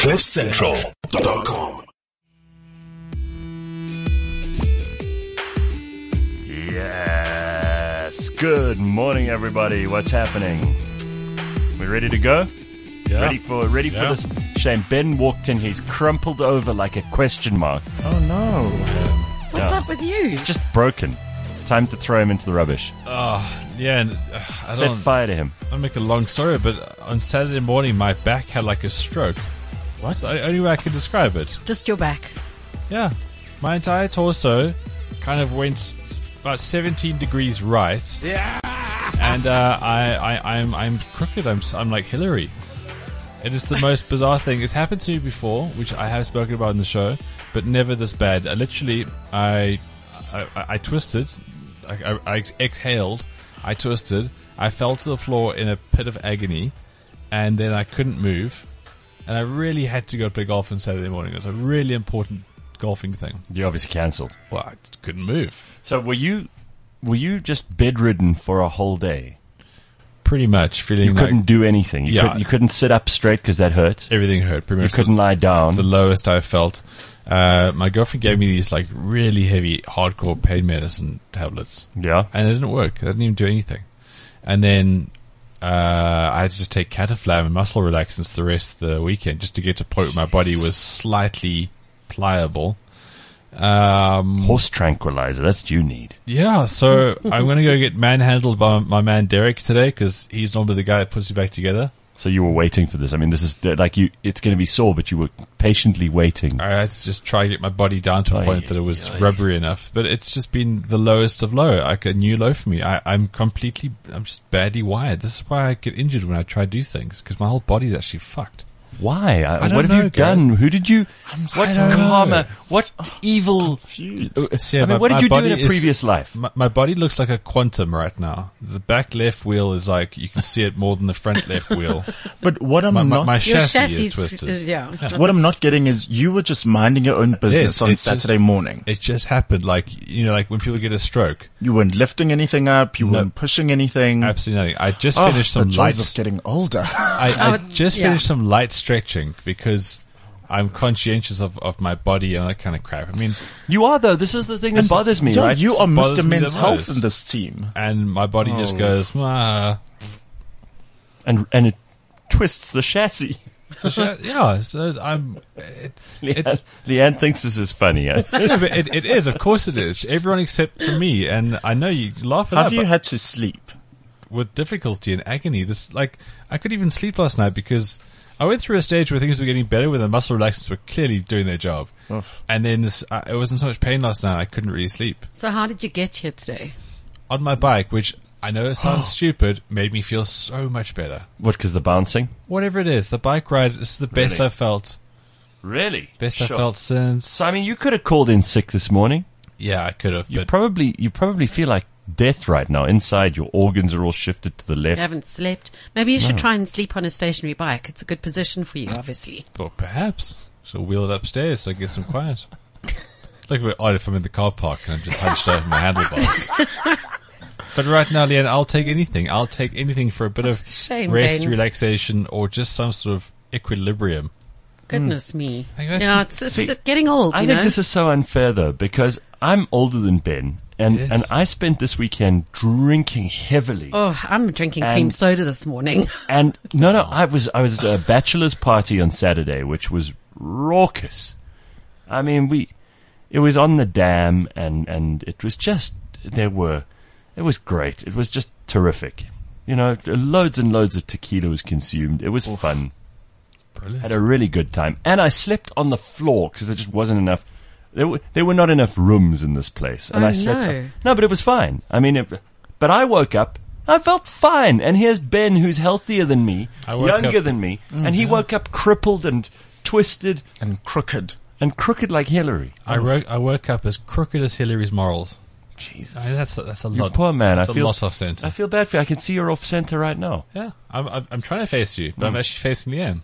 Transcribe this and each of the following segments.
CliffCentral.com. Yes. Good morning, everybody. What's happening? We ready to go? Yeah. Ready for this? Shame. Ben walked in. He's crumpled over like a question mark. Oh no. What's up with you? He's just broken. It's time to throw him into the rubbish. Yeah, and Set fire to him. I'll make a long story, but on Saturday morning, my back had like a stroke. What? It's the only way I can describe it. Just your back. Yeah. My entire torso kind of went about 17 degrees right. Yeah. And I'm crooked. I'm like Hillary. It is the most bizarre thing. It's happened to me before, which I have spoken about in the show, but never this bad. I twisted. I exhaled. I twisted. I fell to the floor in a pit of agony, and then I couldn't move. And I really had to go play golf on Saturday morning. It was a really important golfing thing. You obviously cancelled. Well, I couldn't move. So were you just bedridden for a whole day? Pretty much feeling You couldn't do anything. You couldn't sit up straight because that hurt. everything hurt. Pretty You much couldn't lie down. the lowest I felt. My girlfriend gave me these like really heavy, hardcore pain medicine tablets. Yeah. And it didn't work. It didn't even do anything. And then I had to just take Cataflam and muscle relaxants the rest of the weekend just to get to a point where my body was slightly pliable. Horse tranquilizer. That's what you need. Yeah, so I'm going to go get manhandled by my man Derek today because he's normally the guy that puts you back together. So you were waiting for this. I mean, this is like it's going to be sore, but you were patiently waiting. I had to just try to get my body down to a point that it was rubbery enough. But it's just been the lowest of low, like a new low for me. I'm just badly wired. This is why I get injured when I try to do things, because my whole body's actually fucked. Why? I don't what have know, you done? Who did you? What so karma? What evil? Confused. See, I mean, what did you do in a previous life? My body looks like a quantum right now. The back left wheel is like, you can see it more than the front left wheel. But what I'm My not chassis is twisted. what I'm not getting is you were just minding your own business on Saturday morning. It just happened, like when people get a stroke. You weren't lifting anything up. You weren't pushing anything. Absolutely nothing. I just finished some the joys light. of getting older. I just finished some light stretching because I'm conscientious of my body and that kind of crap. I mean, You are though. This is the thing that bothers me, Yeah, right? you are bothers Mr. me the Men's Health most. in this team. and my body just goes, And it twists the chassis. yeah. So Leanne thinks this is funny. Eh? no, but it is. Of course it is. Everyone except for me, and I know you laugh at Have that, you but had to sleep? with difficulty and agony. I couldn't even sleep last night because I went through a stage where things were getting better, where the muscle relaxants were clearly doing their job. Oof. And then it wasn't so much pain last night. I couldn't really sleep. So how did you get here today? On my bike, which I know it sounds stupid, made me feel so much better. What? Because the bouncing? Whatever it is, the bike ride is the best Really? I've felt. Really? Best I've felt since. So I mean, you could have called in sick this morning. yeah, I could have. You But probably feel like death right now. Inside, your organs are all shifted to the You left. haven't slept. Maybe you should try and sleep on a stationary bike. It's a good position for you, obviously. Well, perhaps. So wheel it upstairs so I get some quiet. Like if I'm in the car park and I'm just hunched over my handlebars. But right now, Leanne, I'll take anything. I'll take anything for a bit of Shame, rest, Ben. relaxation, or just some sort of equilibrium. Goodness me. I imagine- Yeah, it's See, getting old, I you think know. this is so unfair though, because I'm older than Ben, and Yes. I spent this weekend drinking heavily. Oh, I'm drinking cream And- soda this morning. And no, I was at a bachelor's party on Saturday, which was raucous. I mean, it was on the dam, and it was just it was great. It was just terrific. You know, loads and loads of tequila was consumed. It was fun. Brilliant. Had a really good time, and I slept on the floor because there just wasn't enough. There were not enough rooms in this place, and Oh, I slept. no. No, but it was fine. I mean, but I woke up. I felt fine, and here's Ben, who's healthier than me, I woke younger up- than me, and he woke up crippled and twisted And crooked. and crooked like Hillary. I woke up as crooked as Hillary's morals. Jesus, I mean, that's a you lot. poor man. That's I a feel lot off center. I feel bad for you. I can see you're off center right now. Yeah, I'm trying to face you, but I'm actually facing Leanne.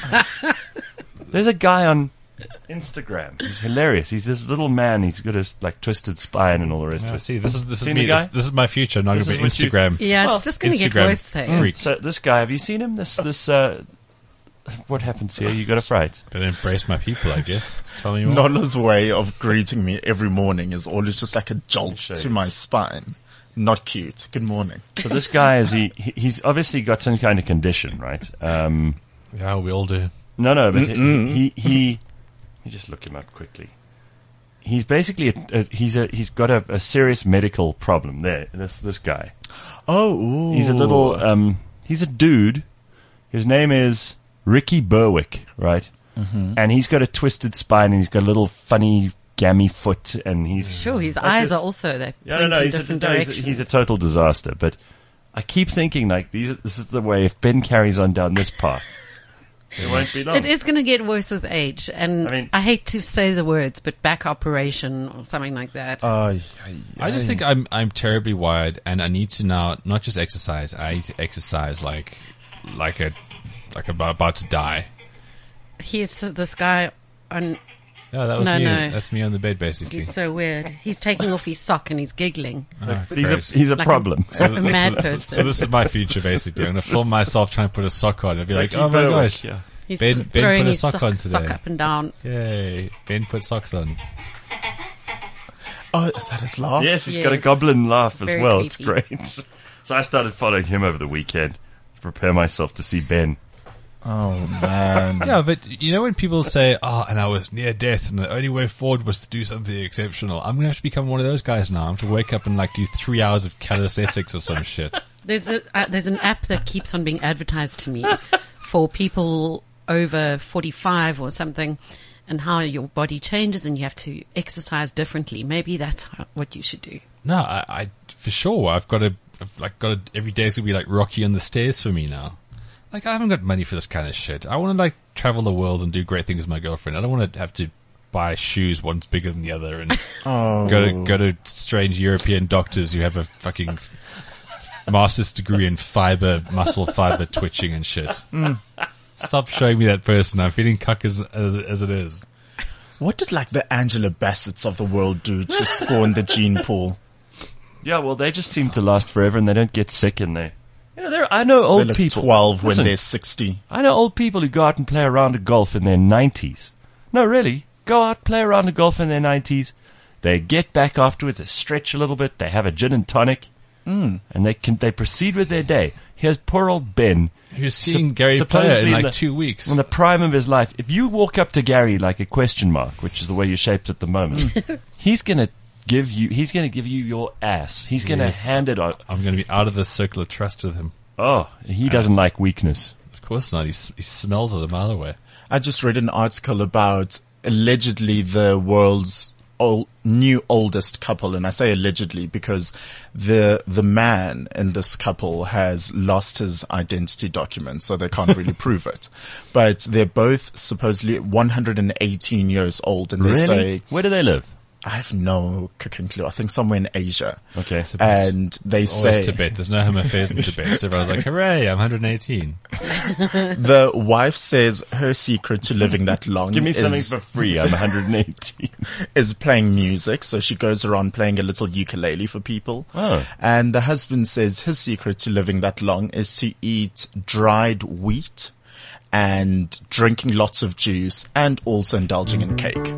There's a guy on Instagram. He's hilarious. He's this little man. He's got a like twisted spine and all the rest Yeah, of it. see, this is Seen me. the guy? This is my future. I'm not This going to be is what you- Instagram. Yeah, Well, it's just going to get Instagram worse thing. freak. So this guy, have you seen him? This What happened here? You got a fright? Better embrace my people, I guess. Tell me more. Nola's way of greeting me every morning is always just like a jolt to my spine. Not cute. Good morning. So this guy he's obviously got some kind of condition, right? Yeah, we all do. No, but he let me just look him up quickly. He's basically he's got a serious medical problem. This guy. Oh, ooh. He's a little he's a dude. His name is Ricky Berwick, right? Mm-hmm. And he's got a twisted spine, and he's got a little funny gammy foot, and he's Sure, his eyes are also there. He's a total disaster. But I keep thinking like this is the way. If Ben carries on down this path, it won't be long. It is going to get worse with age, and I hate to say the words, but back operation or something like that. I just think I'm terribly wired, and I need to now not just exercise. I need to exercise like I'm about to die. Here's this guy on. Yeah, that was me. No. That's me on the bed, basically. He's so weird. He's taking off his sock and he's giggling. Oh, he's a like problem. A mad person. So this is my future, basically. I'm going to film myself trying to put a sock on and be like, oh my gosh. Yeah. He's Ben put a sock on today. Sock up and down. Yay. Ben put socks on. Oh, is that his laugh? Yes, he's got a goblin laugh as Very well. creepy. It's great. So I started following him over the weekend to prepare myself to see Ben. Oh, man. Yeah, but you know when people say, and I was near death and the only way forward was to do something exceptional, I'm going to have to become one of those guys now. I'm to wake up and do 3 hours of calisthenics or some shit. There's an app that keeps on being advertised to me for people over 45 or something, and how your body changes and you have to exercise differently. Maybe that's what you should do. No, I for sure. I've got to every day is going to be like Rocky on the stairs for me now. I haven't got money for this kind of shit. I want to travel the world and do great things with my girlfriend. I don't want to have to buy shoes, one's bigger than the other, and go to strange European doctors who have a fucking master's degree in muscle fiber twitching and shit. Stop showing me that person. I'm feeling cuck as it is. What did the Angela Bassetts of the world do to spawn the gene pool? Yeah, well, they just seem to last forever, and they don't get sick, and they. I know old they people. 12 when they're 60. I know old people who go out and play a round of golf in their 90s. No, really. Go out, play a round of golf in their 90s. They get back afterwards, they stretch a little bit, they have a gin and tonic, and they proceed with their day. Here's poor old Ben. Who's seeing Gary play in 2 weeks. In the prime of his life. If you walk up to Gary like a question mark, which is the way you're shaped at the moment, he's going to give you your ass. He's going to hand it on. I'm going to be out of the circle of trust with him. Oh, he doesn't like weakness. Of course not. He smells it a mile away. I just read an article about allegedly the world's new oldest couple, and I say allegedly because the man in this couple has lost his identity documents, so they can't really prove it. But they're both supposedly 118 years old, and they say, where do they live? I have no cooking clue. I think somewhere in Asia. Okay. And they say Tibet. There's no home affairs in Tibet. So everyone's like, hooray, I'm 118. The wife says her secret to living that long Give me something for free. I'm 118. is playing music. So she goes around playing a little ukulele for people. Oh. And the husband says his secret to living that long is to eat dried wheat and drinking lots of juice and also indulging in cake.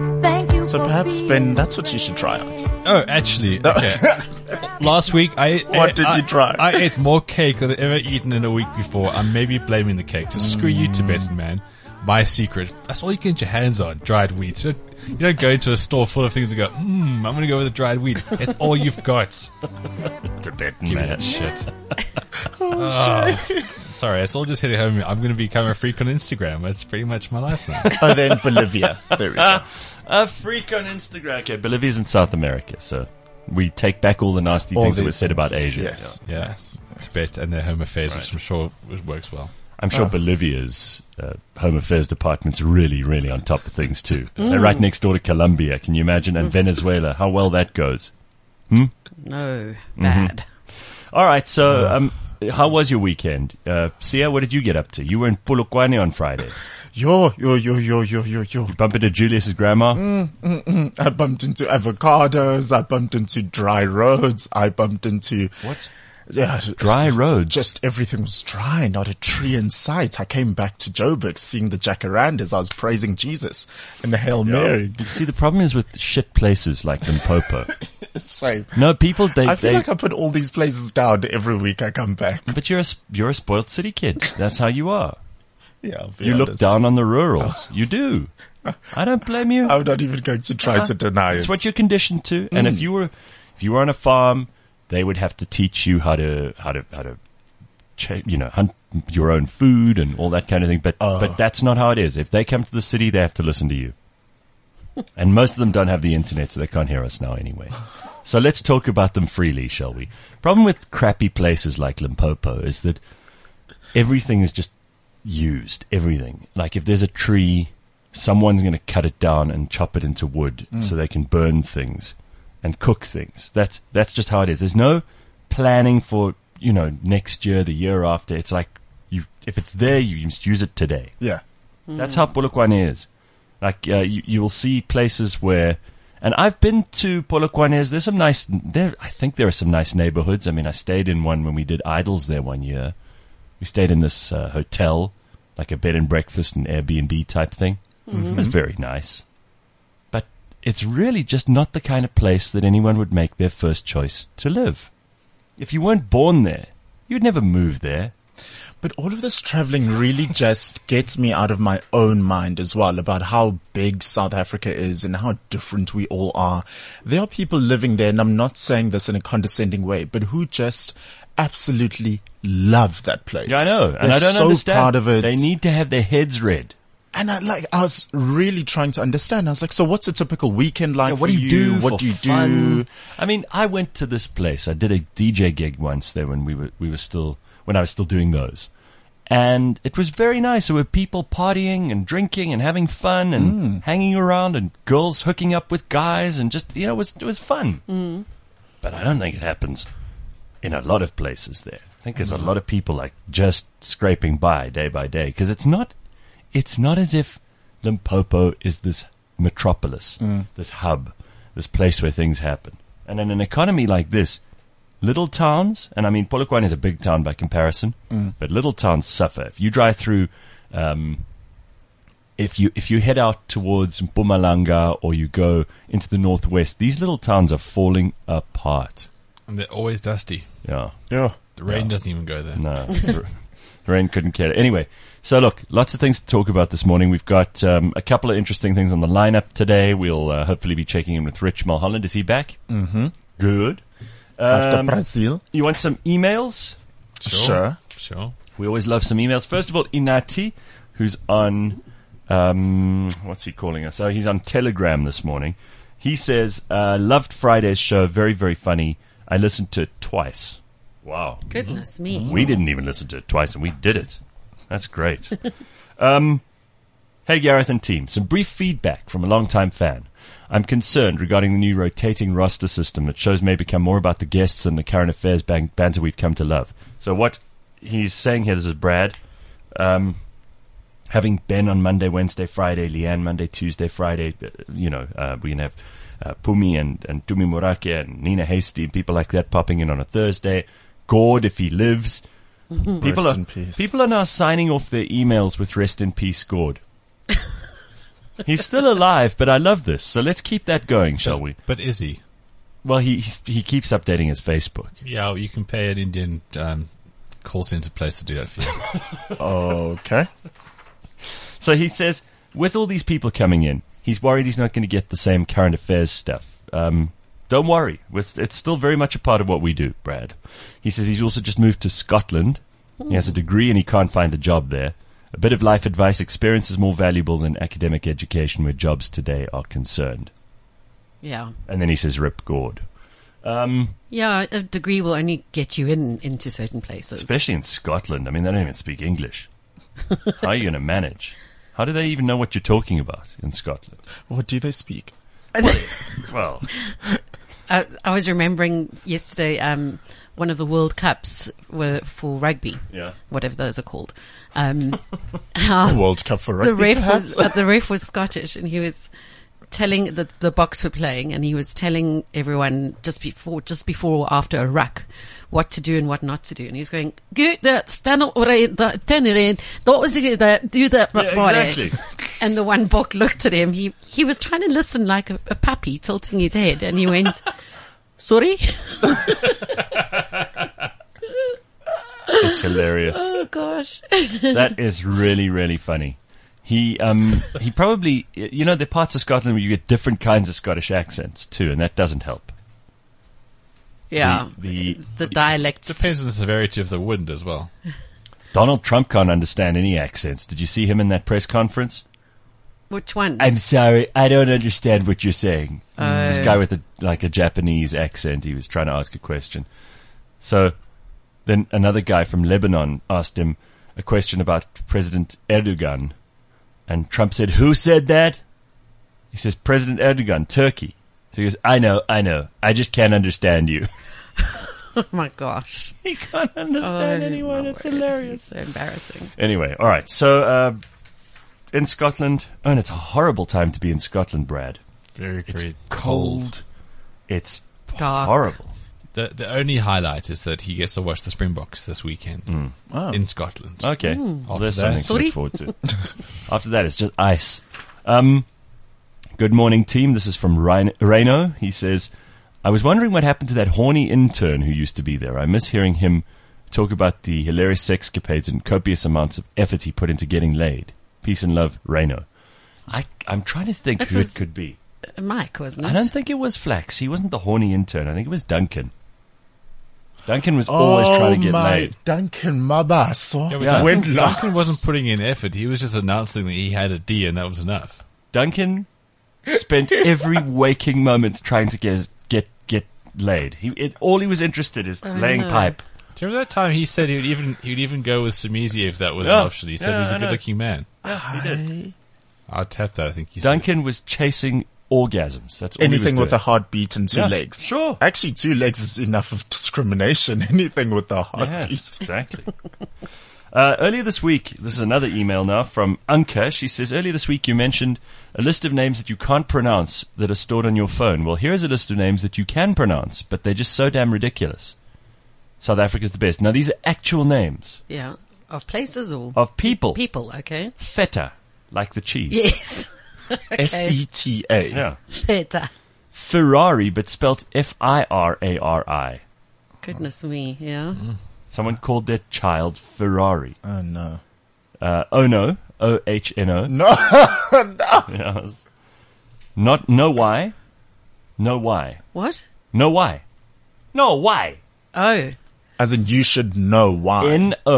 So perhaps, Ben, that's what you should try out. Oh, actually, okay. Last week, What did you try? I ate more cake than I've ever eaten in a week before. I'm maybe blaming the cake. So screw you, Tibetan man. My secret. That's all you can get your hands on, dried wheat. You don't go into a store full of things and go, I'm going to go with the dried wheat. It's all you've got. Tibetan Give me man. that shit. Sorry, it's all just hitting home. I'm going to become a freak on Instagram. That's pretty much my life now. Oh, then Bolivia. There we go. A freak on Instagram. Okay, Bolivia's in South America, so we take back all the nasty things that were said about Asia. Yes. Yeah. Yes. Tibet and their home affairs, which I'm sure works well. I'm sure Bolivia's Home Affairs Department's really, really on top of things too. They're right next door to Colombia. Can you imagine? And Venezuela, how well that goes. No, bad. All right, so how was your weekend? Sia, what did you get up to? You were in Polokwane on Friday. Yo. You bumped into Julius's grandma? I bumped into avocados. I bumped into dry roads. I bumped into... What? Yeah, Dry roads. Just everything was dry, not a tree in sight. I came back to Joburg seeing the jacarandas. I was praising Jesus and the Hail Mary. You see, the problem is with shit places like Limpopo. It's shame. No, people, I feel like I put all these places down every week I come back. but you're a spoiled city kid. That's how you are. Yeah, I'll be You look honest. down on the rurals. You do. I don't blame you. I'm not even going to try to deny it. It's what you're conditioned to. And if you were on a farm, they would have to teach you how to hunt your own food and all that kind of thing. But that's not how it is. If they come to the city, they have to listen to you. And most of them don't have the internet, so they can't hear us now anyway. So let's talk about them freely, shall we? Problem with crappy places like Limpopo is that everything is just used. Everything. Like if there's a tree, someone's going to cut it down and chop it into wood so they can burn things and cook things. That's just how it is. There's no planning for, next year, the year after. It's like if it's there, you must use it today. Yeah. That's how Polokwane is. Like you will see places where, and I've been to Polokwane. There's some nice. I think there are some nice neighborhoods. I mean, I stayed in one when we did Idols there one year. We stayed in this hotel, like a bed and breakfast and Airbnb type thing. It was very nice, but it's really just not the kind of place that anyone would make their first choice to live. If you weren't born there, you'd never move there. But all of this traveling really just gets me out of my own mind as well about how big South Africa is and how different we all are. There are people living there, and I'm not saying this in a condescending way, but who just absolutely love that place. Yeah, I know. And They're I don't so understand. proud of it. They need to have their heads read. And I was really trying to understand. I was like, so what's a typical weekend like What for do you do? What for do you fun? do? I mean, I went to this place. I did a DJ gig once there when I was still doing those. And it was very nice. There were people partying and drinking and having fun and hanging around and girls hooking up with guys and just, it was fun. But I don't think it happens in a lot of places there. I think there's a lot of people like just scraping by day by day because it's not as if Limpopo is this metropolis, this hub, this place where things happen. And in an economy like this, little towns, and I mean, Polokwane is a big town by comparison, but little towns suffer. If you drive through, if you head out towards Mpumalanga or you go into the northwest, these little towns are falling apart. And they're always dusty. Yeah. Yeah. The rain doesn't even go there. No, the rain couldn't care. Anyway, so look, lots of things to talk about this morning. We've got a couple of interesting things on the lineup today. We'll hopefully be checking in with Rich Mulholland. Is he back? Mm-hmm. Good. After Brazil. You want some emails? Sure. We always love some emails. First of all, Inati, who's on, what's he calling us? Oh, he's on Telegram this morning. He says, loved Friday's show. Very, very funny. I listened to it twice. Wow. Goodness me. We didn't even listen to it twice, and we did it. That's great. Hey, Gareth and team. Some brief feedback from a long-time fan. I'm concerned regarding the new rotating roster system that shows may become more about the guests than the current affairs banter we've come to love. So what he's saying here, this is Brad, having Ben on Monday, Wednesday, Friday, Leanne Monday, Tuesday, Friday, we can have Pumi and Tumi Morake and Nina Hasty and people like that popping in on a Thursday. Gord, if he lives. Rest in peace. People are now signing off their emails with rest in peace, Gord. He's still alive, but I love this. So let's keep that going, shall we? But is he? Well, he keeps updating his Facebook. Yeah, you can pay an Indian call center place to do that for you. Okay. So he says, with all these people coming in, he's worried he's not going to get the same current affairs stuff. Don't worry. It's still very much a part of what we do, Brad. He says he's also just moved to Scotland. He has a degree and he can't find a job there. A bit of life advice: experience is more valuable than academic education where jobs today are concerned. Yeah. And then he says, rip Gord. Yeah, a degree will only get you into certain places. Especially in Scotland. I mean, they don't even speak English. How are you going to manage? How do they even know what you're talking about in Scotland? What do they speak? Well, I was remembering yesterday, one of the World Cups were for rugby. Yeah. Whatever those are called. How World Cup for rugby, the ref was Scottish, and he was telling the box were playing, and he was telling everyone just before or after a ruck what to do and what not to do. And he was going, stand up, turn it in, do that. Exactly. And the one book looked at him. He was trying to listen like a puppy, tilting his head, and he went, sorry? It's hilarious. Oh gosh. That is really, really funny. He probably, there are parts of Scotland where you get different kinds of Scottish accents too, and that doesn't help. Yeah. The dialects. Depends on the severity of the wind as well. Donald Trump can't understand any accents. Did you see him in that press conference? Which one? I'm sorry, I don't understand what you're saying. This guy with a Japanese accent, he was trying to ask a question. So then another guy from Lebanon asked him a question about President Erdogan. And Trump said, who said that? He says, President Erdogan, Turkey. So he goes, I know. I just can't understand you. Oh my gosh. He can't understand anyone. It's hilarious. So embarrassing. Anyway, all right. So in Scotland, and it's a horrible time to be in Scotland, Brad. Very, It's very cold. It's Dark. horrible. The only highlight is that he gets to watch the Springboks this weekend in Scotland. Okay. Well, After there's that- something to look forward to. After that, it's just ice. Good morning, team. This is from Reno. He says, I was wondering what happened to that horny intern who used to be there. I miss hearing him talk about the hilarious sexcapades and copious amounts of effort he put into getting laid. Peace and love, Reno. I'm trying to think who it could be. Mike, wasn't it? I don't think it was Flax. He wasn't the horny intern. I think it was Duncan. Duncan was always trying to get laid. Duncan Mabaso. Yeah, but Yeah. Duncan, Duncan wasn't putting in effort. He was just announcing that he had a D and that was enough. Duncan spent every waking moment trying to get laid. All he was interested is laying no. pipe. Do you remember that time he said he would even go with Sumisi if that was Yeah. an option? He said Yeah, he's I a know. good-looking man. Yeah, he did. I'll tap that, I think he said. Duncan was chasing orgasms. That's all Anything he was with a doing. heartbeat and two Yeah, legs. sure. Actually, 2 legs is enough of discrimination. Anything with a heartbeat. Yes, exactly. Earlier this week, this is another email now from Anka. She says, earlier this week you mentioned a list of names that you can't pronounce that are stored on your phone. Well, here's a list of names that you can pronounce, but they're just so damn ridiculous. South Africa's the best. Now, these are actual names Yeah. Of places or? of people. People, okay. Feta, like the cheese. Yes. Okay. Feta. Yeah. Feta. Ferrari, but spelt F-I-R-A-R-I. Goodness me, yeah. Someone called their child Ferrari. Oh, no. Ono, O-H-N-O. No. Yes. Not, no why. No why. What? No why. No why. Oh, As in, you should know why.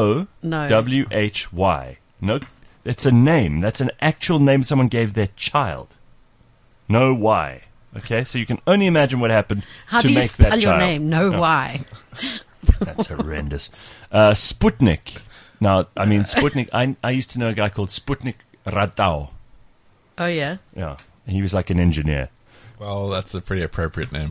N-O-W-H-Y. No, it's a name. That's an actual name someone gave their child. No why. Okay, so you can only imagine what happened how to do you make that spell your child. name? No, why? That's horrendous. Sputnik. Now, I mean, Sputnik, I used to know a guy called Sputnik Radau. Oh, yeah. Yeah. He was like an engineer. Well, that's a pretty appropriate name.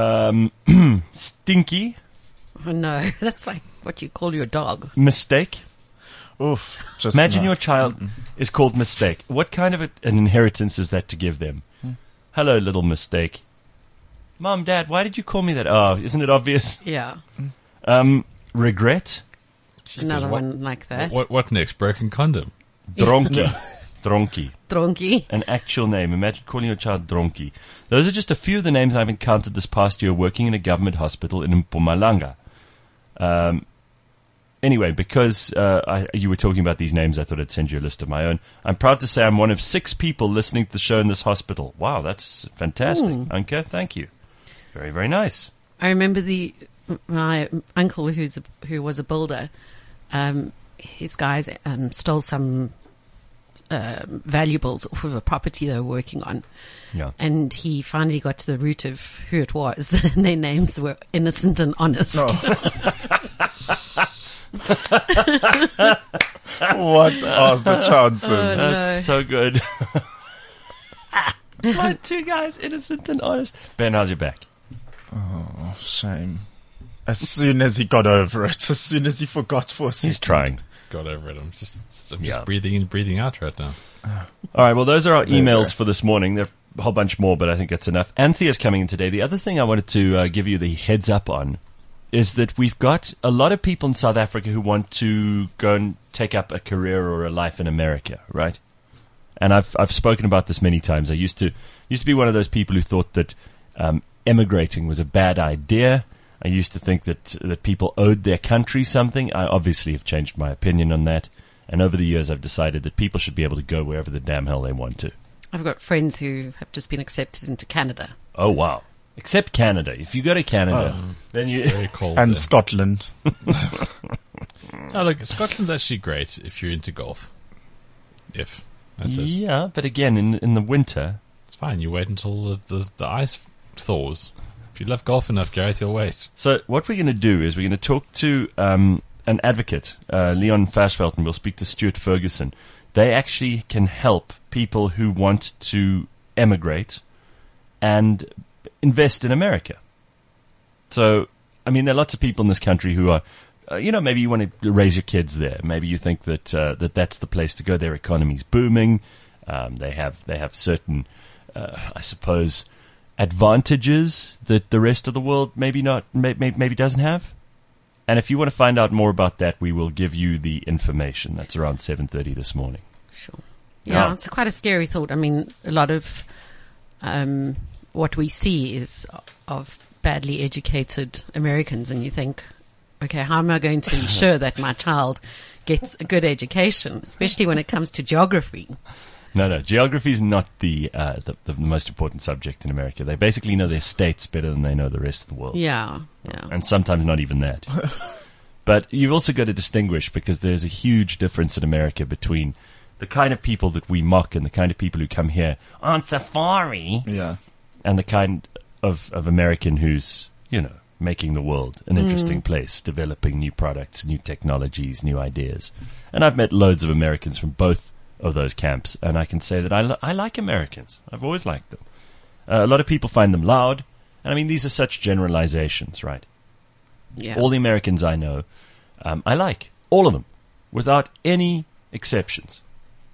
Stinky. Oh, no. That's like what you call your dog. Mistake. Oof. Just Imagine no. your child is called Mistake. What kind of an inheritance is that to give them? Hello, little Mistake. Mom, Dad, why did you call me that? Oh, isn't it obvious? Yeah. Regret. Another what- one like that. What next? Broken condom. Dronky. Dronky. Dronky. An actual name. Imagine calling your child Dronky. Those are just a few of the names I've encountered this past year working in a government hospital in Mpumalanga. Anyway, because you were talking about these names, I thought I'd send you a list of my own. I'm proud to say I'm one of 6 people listening to the show in this hospital. Wow, that's fantastic. Anka, thank you. Very, very nice. I remember my uncle who was a builder. His guys stole some valuables off of a property they were working on, Yeah. and he finally got to the root of who it was, and their names were Innocent and Honest. What are the chances? That's so good. My 2 guys, Innocent and Honest. Ben, how's your back? Oh, shame. As soon as he got over it, as soon as he forgot for a He's second. trying. Got over it. I'm just Yeah. breathing in, breathing out right now. All right, well, those are our emails for this morning. They're a whole bunch more, but I think that's enough. Anthea's coming in today. The other thing I wanted to give you the heads up on is that we've got a lot of people in South Africa who want to go and take up a career or a life in America, right? And I've spoken about this many times. I used to be one of those people who thought that emigrating was a bad idea. I used to think that people owed their country something. I obviously have changed my opinion on that. And over the years, I've decided that people should be able to go wherever the damn hell they want to. I've got friends who have just been accepted into Canada. Oh, wow. Except Canada. If you go to Canada, then you... Very cold. And there. Scotland. No, look, Scotland's actually great if you're into golf. That's it. Yeah, but again, in the winter... It's fine. You wait until the ice thaws. If you love golf enough, Gareth, you'll wait. So what we're going to do is we're going to talk to an advocate, Leon Versveld, and we'll speak to Stuart Ferguson. They actually can help people who want to emigrate and invest in America. So, I mean, there are lots of people in this country who are, maybe you want to raise your kids there. Maybe you think that that's the place to go. Their economy's booming. They have certain, I suppose, advantages that the rest of the world maybe doesn't have. And if you want to find out more about that, we will give you the information. That's around 7:30 this morning. Sure. Yeah, Oh. it's quite a scary thought. I mean, a lot of what we see is of badly educated Americans, and you think, okay, how am I going to ensure that my child gets a good education, especially when it comes to geography? No, geography is not the most important subject in America. They basically know their states better than they know the rest of the world. Yeah. And sometimes not even that. But you've also got to distinguish, because there's a huge difference in America between the kind of people that we mock and the kind of people who come here on safari, Yeah. and the kind of American who's, making the world an interesting place, developing new products, new technologies, new ideas. And I've met loads of Americans from both of those camps, and I can say that I like Americans. I've always liked them. A lot of people find them loud, and I mean, these are such generalizations, right? Yeah. All the Americans I know, I like. All of them, without any exceptions.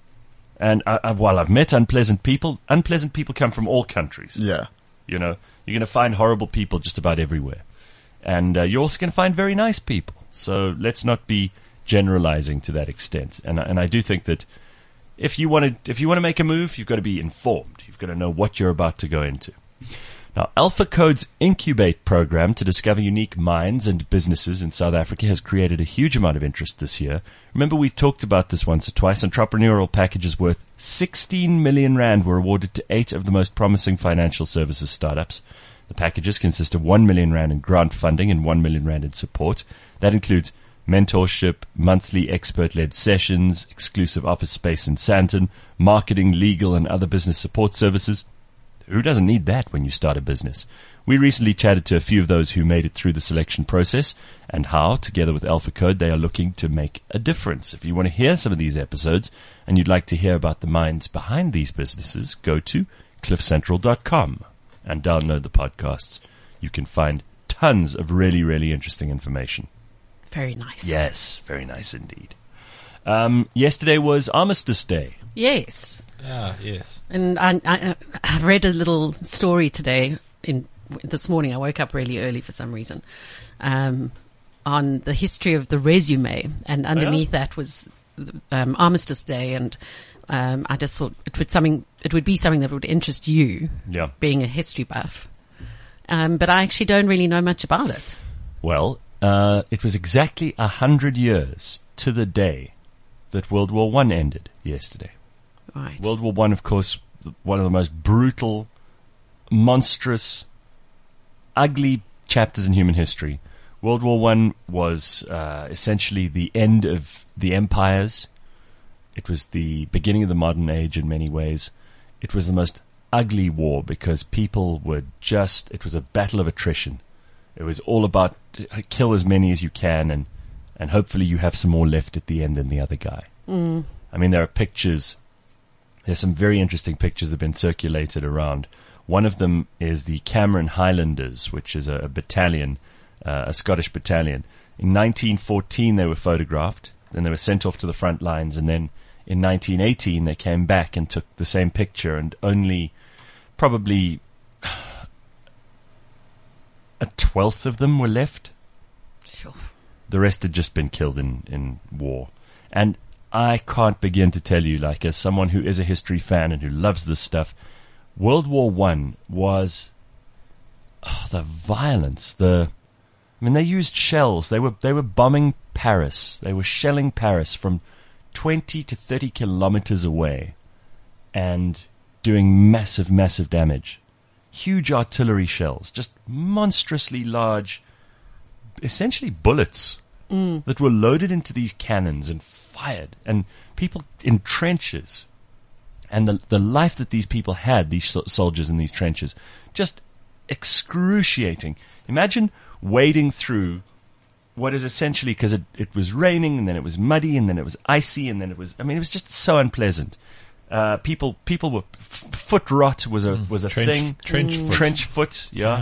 And while I've met unpleasant people come from all countries. Yeah. You're going to find horrible people just about everywhere. And you're also going to find very nice people. So let's not be generalizing to that extent. And I do think that if you want to make a move, you've got to be informed. You've got to know what you're about to go into. Now, Alpha Code's Incubate program to discover unique minds and businesses in South Africa has created a huge amount of interest this year. Remember, we've talked about this once or twice. Entrepreneurial packages worth 16 million rand were awarded to 8 of the most promising financial services startups. The packages consist of 1 million rand in grant funding and 1 million rand in support. That includes mentorship, monthly expert-led sessions, exclusive office space in Sandton, marketing, legal, and other business support services. Who doesn't need that when you start a business? We recently chatted to a few of those who made it through the selection process and how, together with Alpha Code, they are looking to make a difference. If you want to hear some of these episodes and you'd like to hear about the minds behind these businesses, go to cliffcentral.com and download the podcasts. You can find tons of really, really interesting information. Very nice. Yes, very nice indeed. Yesterday was Armistice Day. Yes. Ah, yes. And I read a little story today. This morning, I woke up really early for some reason, on the history of the resume, and underneath that was Armistice Day, and I just thought it would be something that would interest you, Yeah. being a history buff. But I actually don't really know much about it. Well, it was exactly 100 years to the day that World War I ended yesterday. Right. World War I, of course, one of the most brutal, monstrous, ugly chapters in human history. World War I was essentially the end of the empires. It was the beginning of the modern age in many ways. It was the most ugly war because people were it was a battle of attrition. It was all about kill as many as you can and hopefully you have some more left at the end than the other guy. Mm. I mean, there are pictures. There's some very interesting pictures that have been circulated around. One of them is the Cameron Highlanders, which is a battalion, a Scottish battalion. In 1914, they were photographed. Then they were sent off to the front lines. And then in 1918, they came back and took the same picture. And only probably a 1/12 of them were left. Sure. The rest had just been killed in war. And I can't begin to tell you, like, as someone who is a history fan and who loves this stuff, World War I was the violence. I mean, they used shells. They were bombing Paris. They were shelling Paris from 20 to 30 kilometers away and doing massive, massive damage. Huge artillery shells, just monstrously large, essentially bullets that were loaded into these cannons and fired, and people in trenches. And the life that these people had, these soldiers in these trenches, just excruciating. Imagine wading through what is essentially, because it was raining, and then it was muddy, and then it was icy, and then it was just so unpleasant. People were, foot rot was a thing. Trench foot, yeah.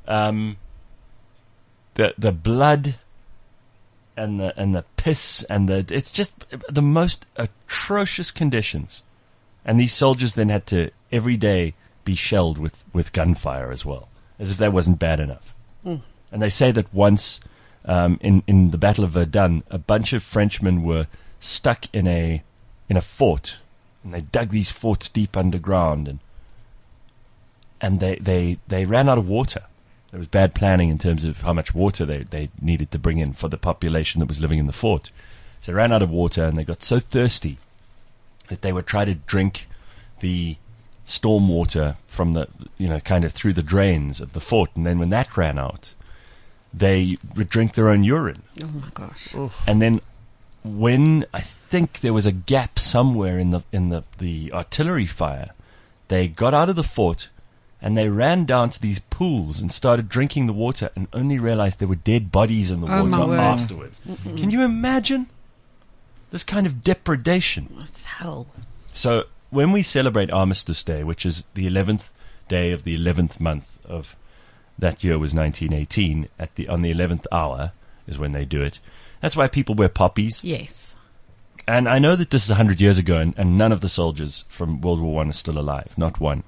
The blood and the piss it's just the most atrocious conditions. And these soldiers then had to every day be shelled with gunfire as well, as if that wasn't bad enough. And they say that once in the Battle of Verdun, a bunch of Frenchmen were stuck in a fort, and they dug these forts deep underground, and they ran out of water. There was bad planning in terms of how much water they needed to bring in for the population that was living in the fort. So they ran out of water, and they got so thirsty that they would try to drink the storm water from kind of through the drains of the fort. And then when that ran out, they would drink their own urine. Oh my gosh. Oof. And then when I think there was a gap somewhere in the artillery fire, they got out of the fort and they ran down to these pools and started drinking the water, and only realized there were dead bodies in the Oh, my water word. afterwards. Can you imagine this kind of depredation? It's hell. So when we celebrate Armistice Day, which is the 11th day of the 11th month of that year was 1918, on the 11th hour is when they do it. That's why people wear poppies. Yes. And I know that this is 100 years ago, and none of the soldiers from World War I are still alive. Not one.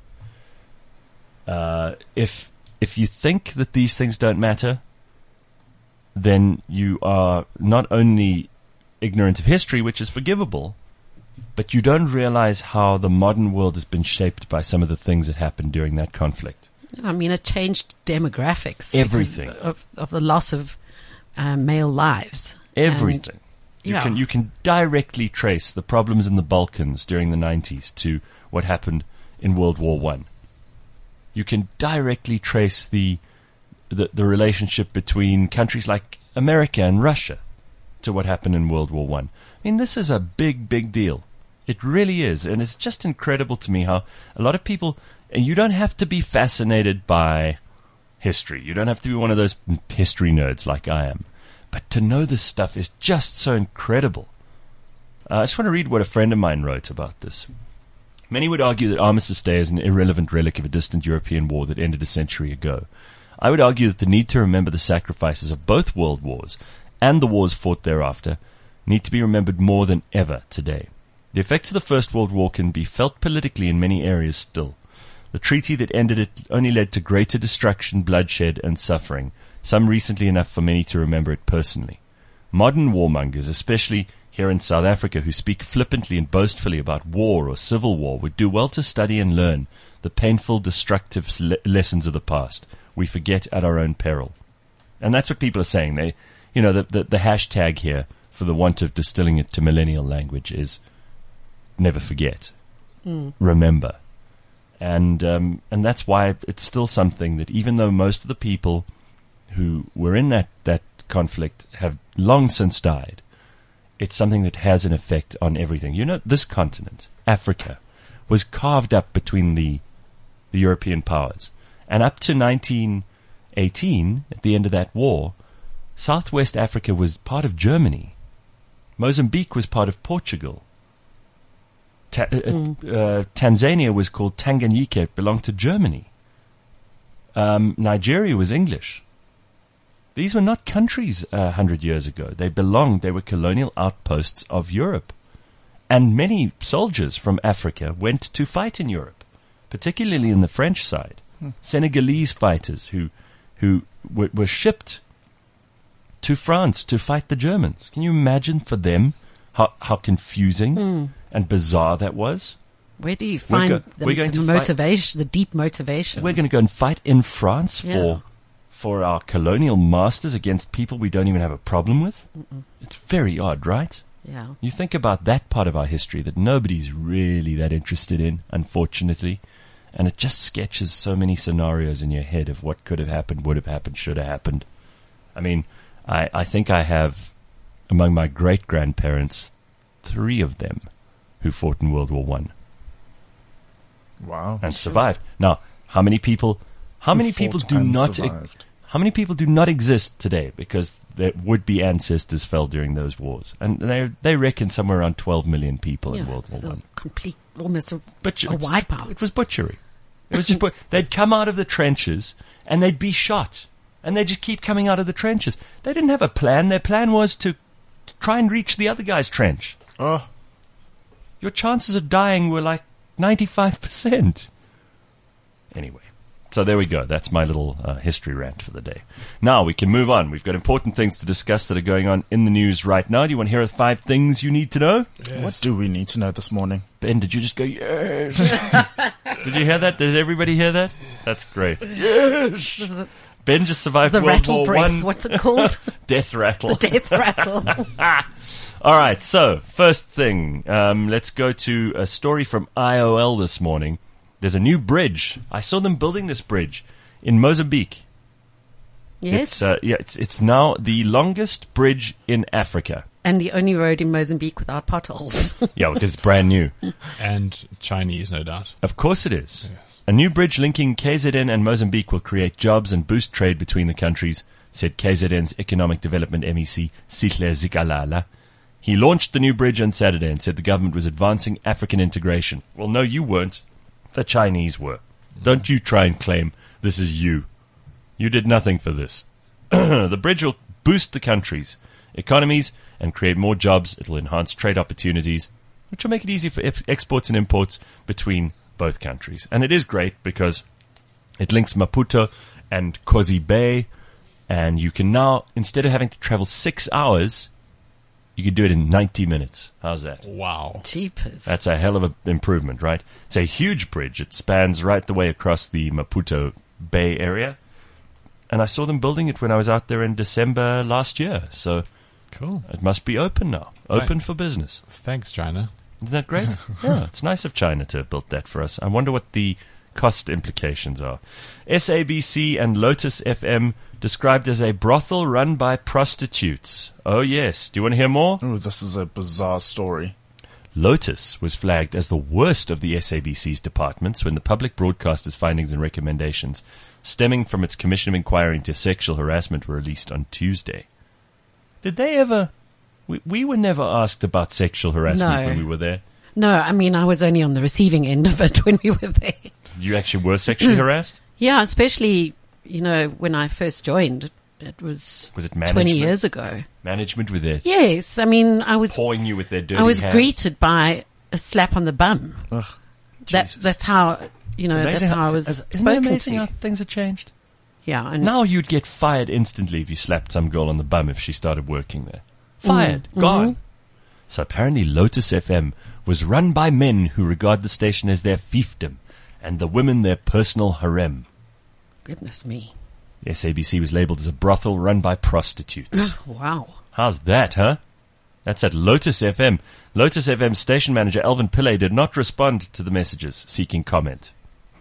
If you think that these things don't matter, then you are not only ignorant of history, which is forgivable, but you don't realize how the modern world has been shaped by some of the things that happened during that conflict. I mean, it changed demographics. Everything. Because of the loss of male lives. Everything. And, You can directly trace the problems in the Balkans during the 90s to what happened in World War I. You can directly trace the relationship between countries like America and Russia to what happened in World War I. I mean, this is a big, big deal. It really is. And it's just incredible to me how a lot of people, and you don't have to be fascinated by history. You don't have to be one of those history nerds like I am. But to know this stuff is just so incredible. I just want to read what a friend of mine wrote about this. Many would argue that Armistice Day is an irrelevant relic of a distant European war that ended a century ago. I would argue that the need to remember the sacrifices of both world wars and the wars fought thereafter need to be remembered more than ever today. The effects of the First World War can be felt politically in many areas still. The treaty that ended it only led to greater destruction, bloodshed, and suffering, some recently enough for many to remember it personally. Modern warmongers, especially here in South Africa, who speak flippantly and boastfully about war or civil war, would do well to study and learn the painful, destructive lessons of the past. We forget at our own peril. And that's what people are saying. They, the hashtag here, for the want of distilling it to millennial language, is never forget. Remember. And that's why it's still something that, even though most of the people who were in that conflict have long since died, it's something that has an effect on everything. This continent, Africa, was carved up between the European powers. And up to 1918, at the end of that war, Southwest Africa was part of Germany. Mozambique was part of Portugal. Tanzania was called Tanganyika. It belonged to Germany. Nigeria was English. These were not countries 100 years ago. They were colonial outposts of Europe. And many soldiers from Africa went to fight in Europe. particularly in the French side. Senegalese fighters who were shipped to France to fight the Germans. Can you imagine for them how confusing and bizarre that was? Where do you find the motivation, the deep motivation? We're going to go and fight in France Yeah. for our colonial masters against people we don't even have a problem with? It's very odd, right? Yeah. You think about that part of our history that nobody's really that interested in, unfortunately, and it just sketches so many scenarios in your head of what could have happened, would have happened, should have happened. I mean, I think I have, among my great-grandparents, 3 of them who fought in World War One Wow. and survived. Now, how many people do not survived? how many people do not exist today because their would-be ancestors fell during those wars? And they reckon somewhere around 12 million people in World War it was One. complete, almost a Butcher- wipeout. It was butchery. It was just they'd come out of the trenches and they'd be shot, and they'd just keep coming out of the trenches. They didn't have a plan. Their plan was to try and reach the other guy's trench. Oh, Your chances of dying were like 95%. Anyway, so there we go. That's my little history rant for the day. Now we can move on. We've got important things to discuss that are going on in the news right now. Do you want to hear 5 things you need to know? what do we need to know this morning? Ben, did you just go, yes? Did you hear that? Does everybody hear that? That's great. Yes! Ben just survived The World rattle War breath. One. What's it called? Death rattle. The death rattle. All right, so first thing, let's go to a story from IOL this morning. There's a new bridge. I saw them building this bridge in Mozambique. Yes. It's now the longest bridge in Africa. And the only road in Mozambique without potholes. Yeah, because it's brand new. And Chinese, no doubt. Of course it is. Yes. A new bridge linking KZN and Mozambique will create jobs and boost trade between the countries, said KZN's Economic Development MEC, Sihle Zikalala. He launched the new bridge on Saturday and said the government was advancing African integration. Well, no, you weren't. The Chinese were. Don't you try and claim this is you. You did nothing for this. The bridge will boost the country's economies and create more jobs. It will enhance trade opportunities, which will make it easy for exports and imports between both countries. And it is great because it links Maputo and Kosi Bay, and you can now, instead of having to travel 6 hours, you can do it in 90 minutes. How's that? Wow. Jeepers. That's a hell of an improvement, right? It's a huge bridge. It spans right the way across the Maputo Bay area. And I saw them building it when I was out there in December last year. So Cool. it must be open now. Open Right. for business. Thanks, China. Isn't that great? Yeah, it's nice of China to have built that for us. I wonder what the cost implications are. SABC and Lotus FM described as a brothel run by prostitutes. Oh, yes. Do you want to hear more? Oh, this is a bizarre story. Lotus was flagged as the worst of the SABC's departments when the public broadcaster's findings and recommendations stemming from its commission of inquiry into sexual harassment were released on Tuesday. Did they ever... We were never asked about sexual harassment No. when we were there. No, I mean, I was only on the receiving end of it when we were there. You actually were sexually harassed? Yeah, especially, when I first joined. It was Was it 20 management? years ago. Management with their Yes, I mean, I was pawing you with their dirty hands? greeted by a slap on the bum. Ugh. Jesus. That's how, It's amazing that's how I was isn't it spoken amazing to. how things have changed? Yeah, and Now you'd get fired instantly if you slapped some girl on the bum if she started working there. Fired. Gone. So apparently Lotus FM was run by men who regard the station as their fiefdom and the women their personal harem. goodness me. The SABC was labelled as a brothel run by prostitutes. Wow. How's that, huh? That's at Lotus FM. Lotus FM station manager Alvin Pillay did not respond to the messages seeking comment.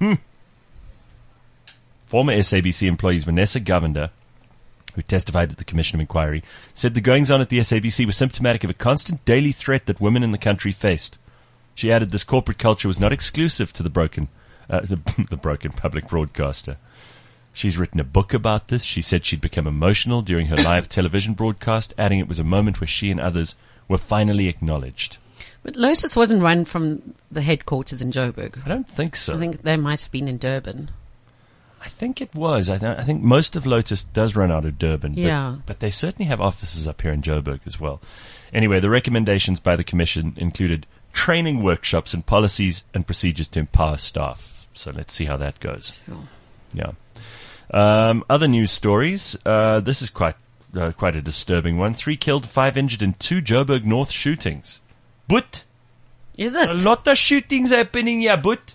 Former SABC employees Vanessa Govender, who testified at the Commission of Inquiry, said the goings-on at the SABC were symptomatic of a constant daily threat that women in the country faced. She added this corporate culture was not exclusive to the broken public broadcaster. She's written a book about this. She said she'd become emotional during her live television broadcast, adding it was a moment where she and others were finally acknowledged. But Lotus wasn't run from the headquarters in Joburg. I don't think so. I think they might have been in Durban. I think it was. I think most of Lotus does run out of Durban. Yeah. But they certainly have offices up here in Joburg as well. Anyway, the recommendations by the Commission included training workshops and policies and procedures to empower staff. So let's see how that goes. Sure. Yeah. Other news stories. This is quite a disturbing one. 3 killed, 5 injured in 2 Joburg North shootings. But Is it? a lot of shootings happening here, but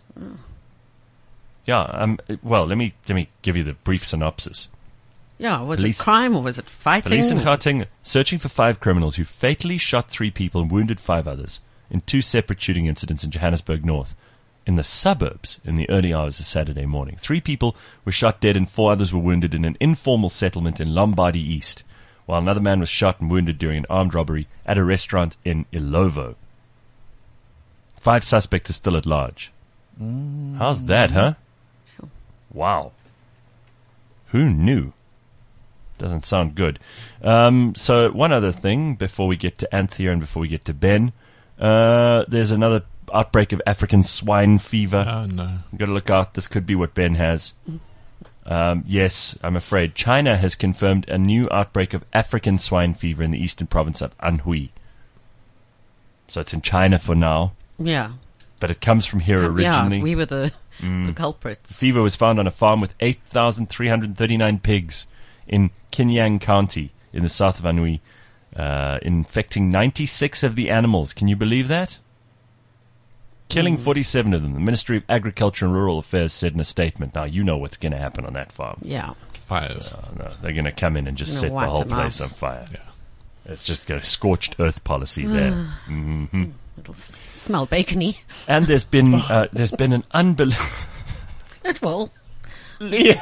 yeah. Well, let me give you the brief synopsis. Yeah, was Police- it crime or was it fighting? Police in Gauteng searching for 5 criminals who fatally shot 3 people and wounded 5 others in 2 separate shooting incidents in Johannesburg North, in the suburbs, in the early hours of Saturday morning. 3 people were shot dead and 4 others were wounded in an informal settlement in Lombardy East, while another man was shot and wounded during an armed robbery at a restaurant in Ilovo. 5 suspects are still at large. How's that, huh? Sure. Wow. Who knew? Doesn't sound good. So one other thing before we get to Anthea and before we get to Ben. There's another outbreak of African swine fever. Oh, no. You've got to look out. This could be what Ben has. Yes, I'm afraid. China has confirmed a new outbreak of African swine fever in the eastern province of Anhui. So it's in China for now, Yeah. but it comes from here originally. Yeah, we were the culprits. Fever was found on a farm with 8,339 pigs in Kinyang County in the south of Anhui, infecting 96 of the animals. Can you believe that? Killing 47 of them. The Ministry of Agriculture and Rural Affairs said in a statement. Now, you know what's going to happen on that farm. Yeah. Fires. Oh, no, they're going to come in and just Gonna set the wipe whole them place out. on fire. Yeah. It's just got a scorched earth policy there. It'll smell bacony. And there's been an unbelievable... It will. Yeah.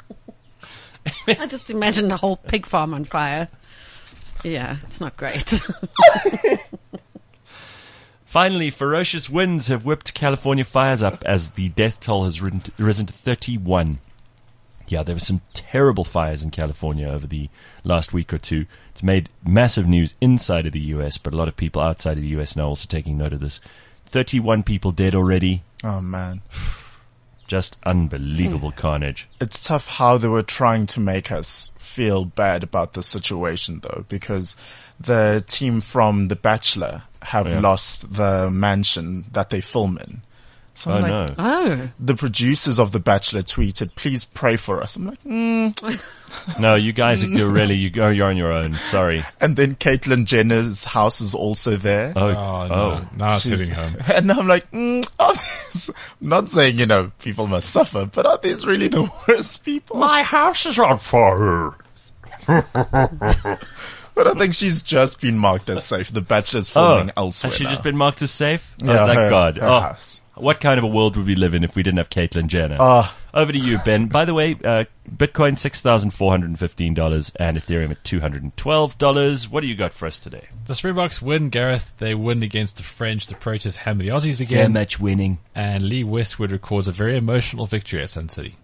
I just imagined a whole pig farm on fire. Yeah, it's not great. Finally, ferocious winds have whipped California fires up as the death toll has risen to 31. Yeah, there were some terrible fires in California over the last week or two. It's made massive news inside of the U.S., but a lot of people outside of the U.S. now also taking note of this. 31 people dead already. Oh, man. Just unbelievable carnage. It's tough how they were trying to make us feel bad about the situation, though, because the team from The Bachelor have lost the mansion that they film in. So I'm Oh, like, no. Oh. the producers of The Bachelor tweeted, please pray for us. I'm like, No, you guys, you're on your own. Sorry. And then Caitlyn Jenner's house is also there. Oh, Oh, no. Now it's hitting home. And I'm like, are these, I'm not saying, people must suffer, but are these really the worst people? My house is on fire. But I think she's just been marked as safe. The Bachelor's filming elsewhere Has she now. just been marked as safe? Yeah, oh, thank her- God. her Oh, house. what kind of a world would we live in if we didn't have Caitlyn Jenner? Over to you, Ben. By the way, Bitcoin $6,415 and Ethereum at $212. What do you got for us today? The Springboks win, Gareth. They win against the French. The Proteas hammer the Aussies again. much winning. And Lee Westwood records a very emotional victory at Sun City.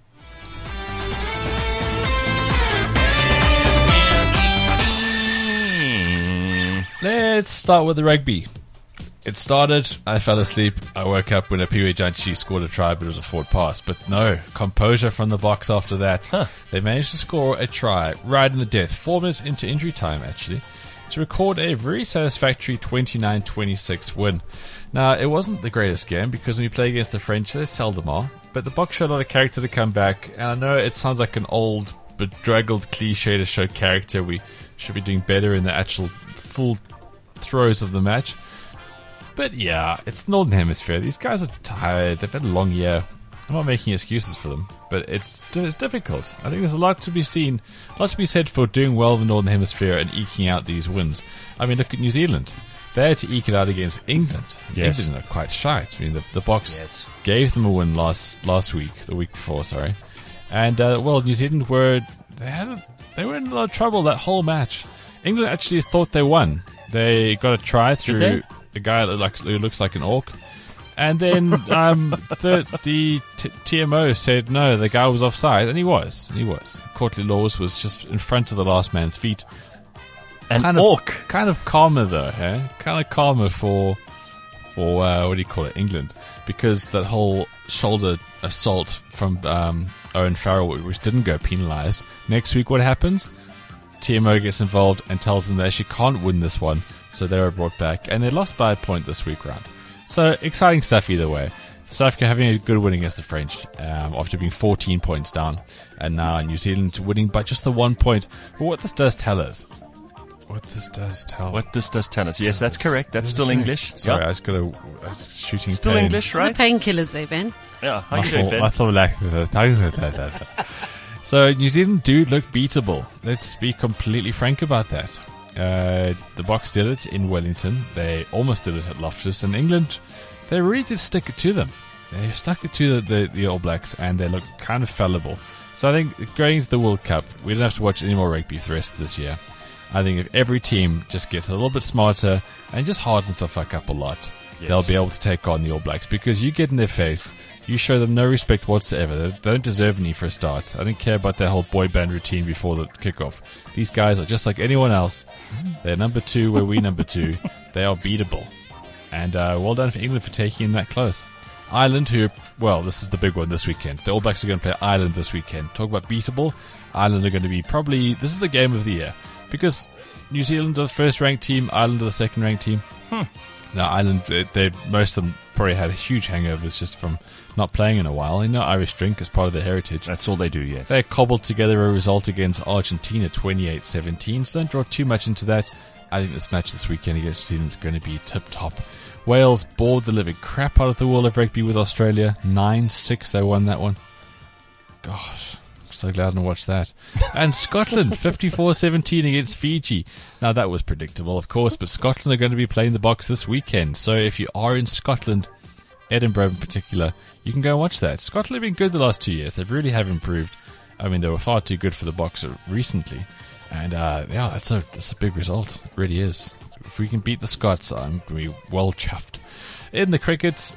Let's start with the rugby. It started, I fell asleep, I woke up when a Pee-wee Janchi scored a try, but it was a forward pass. But no, composure from the box after that. They managed to score a try right in the death, 4 minutes into injury time actually, to record a very satisfactory 29-26 win. Now, it wasn't the greatest game, because when you play against the French, they seldom are, but the Boks showed a lot of character to come back, and I know it sounds like an old, bedraggled cliche to show character. We should be doing better in the actual full throes of the match. But yeah, it's Northern Hemisphere. These guys are tired. They've had a long year. I'm not making excuses for them, but it's difficult. I think there's a lot to be seen, a lot to be said for doing well in the Northern Hemisphere and eking out these wins. I mean, look at New Zealand. They had to eke it out against England. Yes. England are quite shite. I mean, the Boks Yes. gave them a win last week, the week before, sorry. And New Zealand were in a lot of trouble that whole match. England actually thought they won. They got a try through they? a guy who looks like an orc. And then the TMO said no, the guy was offside, and he was. Courtly Laws was just in front of the last man's feet. An orc. Kind of calmer though, eh? Kind of calmer for what do you call it, England, because that whole shoulder assault from Owen Farrell, which didn't go penalised. Next week, what happens? TMO gets involved and tells them they actually can't win this one, so they were brought back, and they lost by a point this week round. So exciting stuff either way. South Africa having a good win against the French after being 14 points down, and now New Zealand winning by just the 1 point. But what this does tell us. What this does tell us. Yes, that's correct. That's still English. Sorry, Yeah. I was shooting Still pain. English, The right? painkillers there, Ben. Yeah. How you doing, Ben? I thought like So New Zealand do look beatable. Let's be completely frank about that. The Box did it in Wellington. They almost did it at Loftus. And England, they really did stick it to them. They stuck it to the All Blacks, and they look kind of fallible. So I think going into the World Cup, we don't have to watch any more rugby for the rest of this year. I think if every team just gets a little bit smarter and just hardens the fuck up a lot, they'll be able to take on the All Blacks. Because you get in their face, you show them no respect whatsoever. They don't deserve any for a start. I don't care about their whole boy band routine before the kickoff. These guys are just like anyone else. They're number 2 where we number 2. They are beatable. And well done for England for taking in that close. Ireland, this is the big one this weekend. The All Blacks are going to play Ireland this weekend. Talk about beatable. Ireland are going to be this is the game of the year. Because New Zealand are the first-ranked team, Ireland are the second-ranked team. Now, Ireland, most of them probably had huge hangovers just from not playing in a while. Irish drink is part of their heritage. That's all they do, yes. They cobbled together a result against Argentina, 28-17, so don't draw too much into that. I think this match this weekend against New Zealand is going to be tip-top. Wales bored the living crap out of the World of Rugby with Australia. 9-6, they won that one. Gosh. So glad to watch that. And Scotland, 54-17 against Fiji. Now, that was predictable, of course, but Scotland are going to be playing the Box this weekend. So if you are in Scotland, Edinburgh in particular, you can go and watch that. Scotland have been good the last 2 years. They really have improved. I mean, they were far too good for the Box recently. And, that's a big result. It really is. If we can beat the Scots, I'm going to be well chuffed. In the cricket,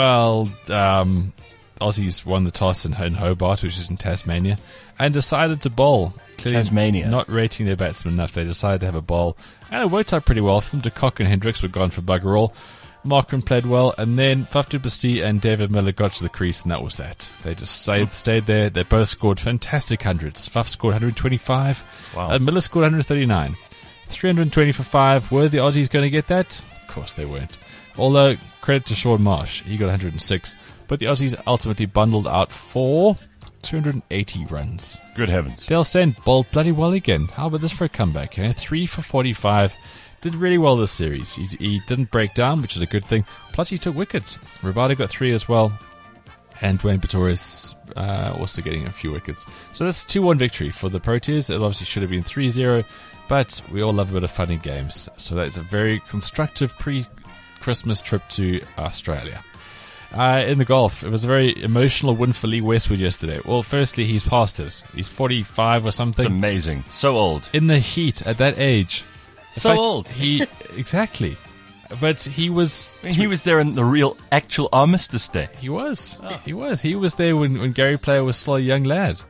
Aussies won the toss in Hobart, which is in Tasmania, and decided to bowl. Clearly Tasmania. Not rating their batsmen enough. They decided to have a bowl. And it worked out pretty well for them. De Kock and Hendricks were gone for bugger all. Markram played well, and then Faf du Plessis and David Miller got to the crease, and that was that. They just stayed there. They both scored fantastic hundreds. Faf scored 125, and Miller scored 139. 320 for 5. Were the Aussies going to get that? Of course they weren't. Although, credit to Sean Marsh. He got 106. But the Aussies ultimately bundled out for 280 runs. Good heavens. Dale Steyn bowled bloody well again. How about this for a comeback? 3 for 45. Did really well this series. He didn't break down, which is a good thing. Plus, he took wickets. Rabada got 3 as well. And Dwayne Pretorius also getting a few wickets. So that's a 2-1 victory for the Proteas. It obviously should have been 3-0. But we all love a bit of fun in games. So that's a very constructive pre-Christmas trip to Australia. In the golf, it was a very emotional win for Lee Westwood yesterday. Well, firstly, he's past it. He's 45 or something. It's amazing. So old. In the heat at that age. Old. Exactly. But he was... He was there on the actual Armistice Day. He was. Oh. He was. He was there when Gary Player was still a young lad.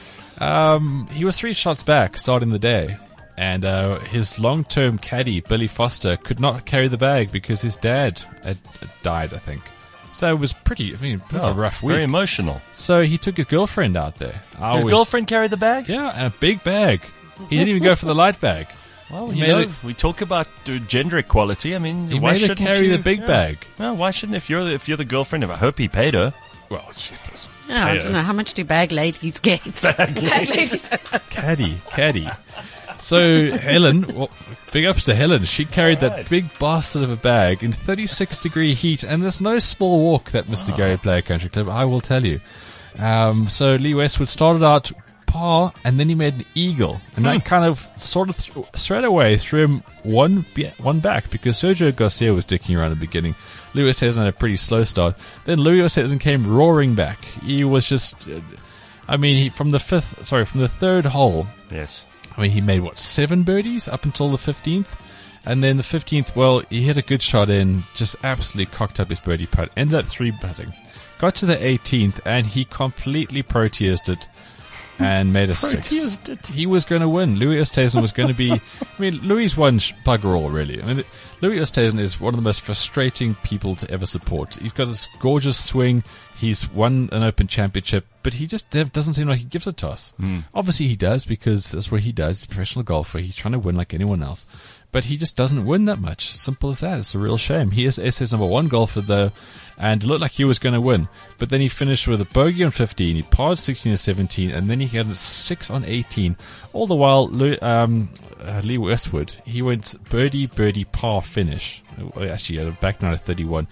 He was 3 shots back starting the day. And his long-term caddy, Billy Foster, could not carry the bag because his dad had died, I think. So it was a rough week. Very emotional. So he took his girlfriend out there. His girlfriend carried the bag? Yeah, and a big bag. He didn't even go for the light bag. Well, we talk about gender equality. I mean, why shouldn't carry the big bag? Well, why shouldn't if you're the girlfriend? I hope he paid her. Well, I don't know. How much do bag ladies get? Bag ladies. Caddy. So Helen, big ups to Helen. She carried that big bastard of a bag in 36-degree heat, and there's no small walk that Mr. Gary Player Country Club, I will tell you. So Lee Westwood started out par, and then he made an eagle, and that kind of straight away threw him one back because Sergio Garcia was dicking around at the beginning. Louis Oosthuizen had a pretty slow start. Then Louis Oosthuizen came roaring back. He was just, from the third hole. Yes. He made, 7 birdies up until the 15th? And then the 15th, he hit a good shot in, just absolutely cocked up his birdie putt, ended up 3-putting. Got to the 18th, and he completely Proteased it and made a 6. He was going to win. Louis Oosthuizen was going to be... Louis won bugger all, really. Louis Oosthuizen is one of the most frustrating people to ever support. He's got this gorgeous swing. He's won an Open Championship, but he just doesn't seem like he gives a toss. Obviously he does, because that's what he does. He's a professional golfer. He's trying to win like anyone else. but he just doesn't win that much. Simple as that. It's a real shame. He is SA's number 1 golfer though, and it looked like he was going to win. But then he finished with a bogey on 15, he parred 16 and 17, and then he had a 6 on 18. All the while, Lee Westwood, he went birdie, par finish. Actually, he had a back nine of 31.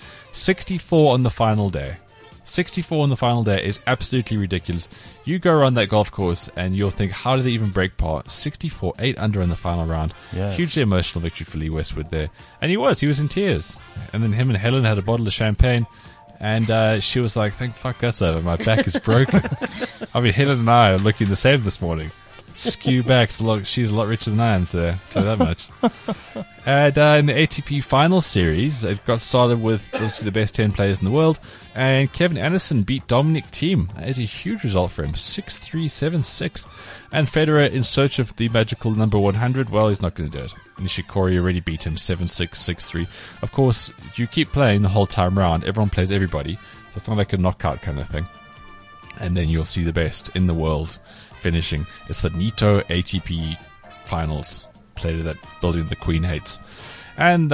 64 on the final day. 64 on the final day is absolutely ridiculous. You go around that golf course and you'll think, how did they even break par? 64, 8 under in the final round. Yes. Hugely emotional victory for Lee Westwood there. And he was in tears. And then him and Helen had a bottle of champagne. And she was like, thank fuck that's over. My back is broken. I mean, Helen and I are looking the same this morning. Skew back. She's a lot richer than I am today. I'll tell you that much. And in the ATP Finals Series, it got started with obviously the best 10 players in the world. And Kevin Anderson beat Dominic Thiem. That is a huge result for him. 6-3, 7-6. And Federer, in search of the magical number 100, well, he's not going to do it. Nishikori already beat him 7-6, 6-3. Of course, you keep playing the whole time round. Everyone plays everybody. So it's not like a knockout kind of thing. And then you'll see the best in the world finishing. It's the Nito ATP Finals, played at that building the Queen hates. And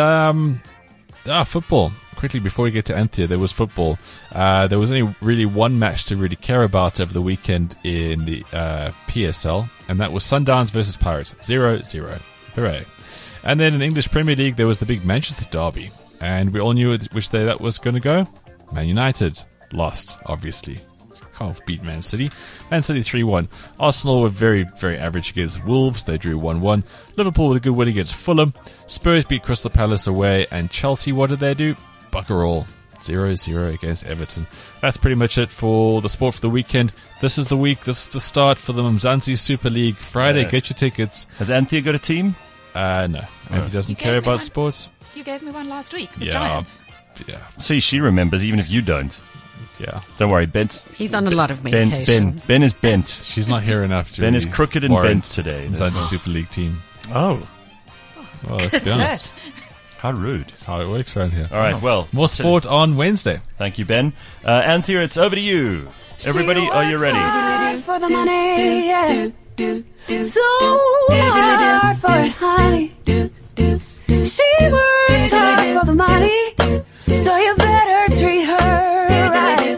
football. Quickly, before we get to Anthea, there was football. There was only really one match to really care about over the weekend in the PSL, and that was Sundowns versus Pirates. 0-0. Hooray. And then in English Premier League, there was the big Manchester derby, and we all knew which day that was going to go. Man United lost, obviously. Can't beat Man City. Man City 3-1. Arsenal were very, very average against Wolves. They drew 1-1. Liverpool with a good win against Fulham. Spurs beat Crystal Palace away. And Chelsea, what did they do? Bugger all. 0-0 against Everton. That's pretty much it for the sport for the weekend. This is the week. This is the start for the Mzansi Super League. Friday, get your tickets. Has Anthea got a team? No. Anthea doesn't care about sports. You gave me one last week. The Yeah. Giants. Yeah. See, she remembers even if you don't. Yeah. Don't worry, Ben's... He's on a lot of medication. Ben is bent. She's not here enough to Ben is really crooked and warrant bent today. Mzansi Super League team. Oh. Well, let's be honest. How rude. That's how it works around here. All right, well... More sport on Wednesday. Thank you, Ben. Anthea, it's over to you. Everybody, are you ready? For the money, yeah. So hard for it, honey. She works hard for the money, so you better treat her right.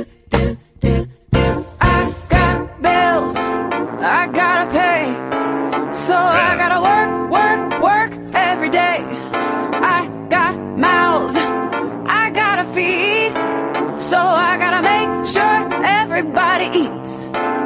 I got bills I gotta pay, so I gotta work every day. I got mouths I gotta feed, so I gotta make sure everybody eats.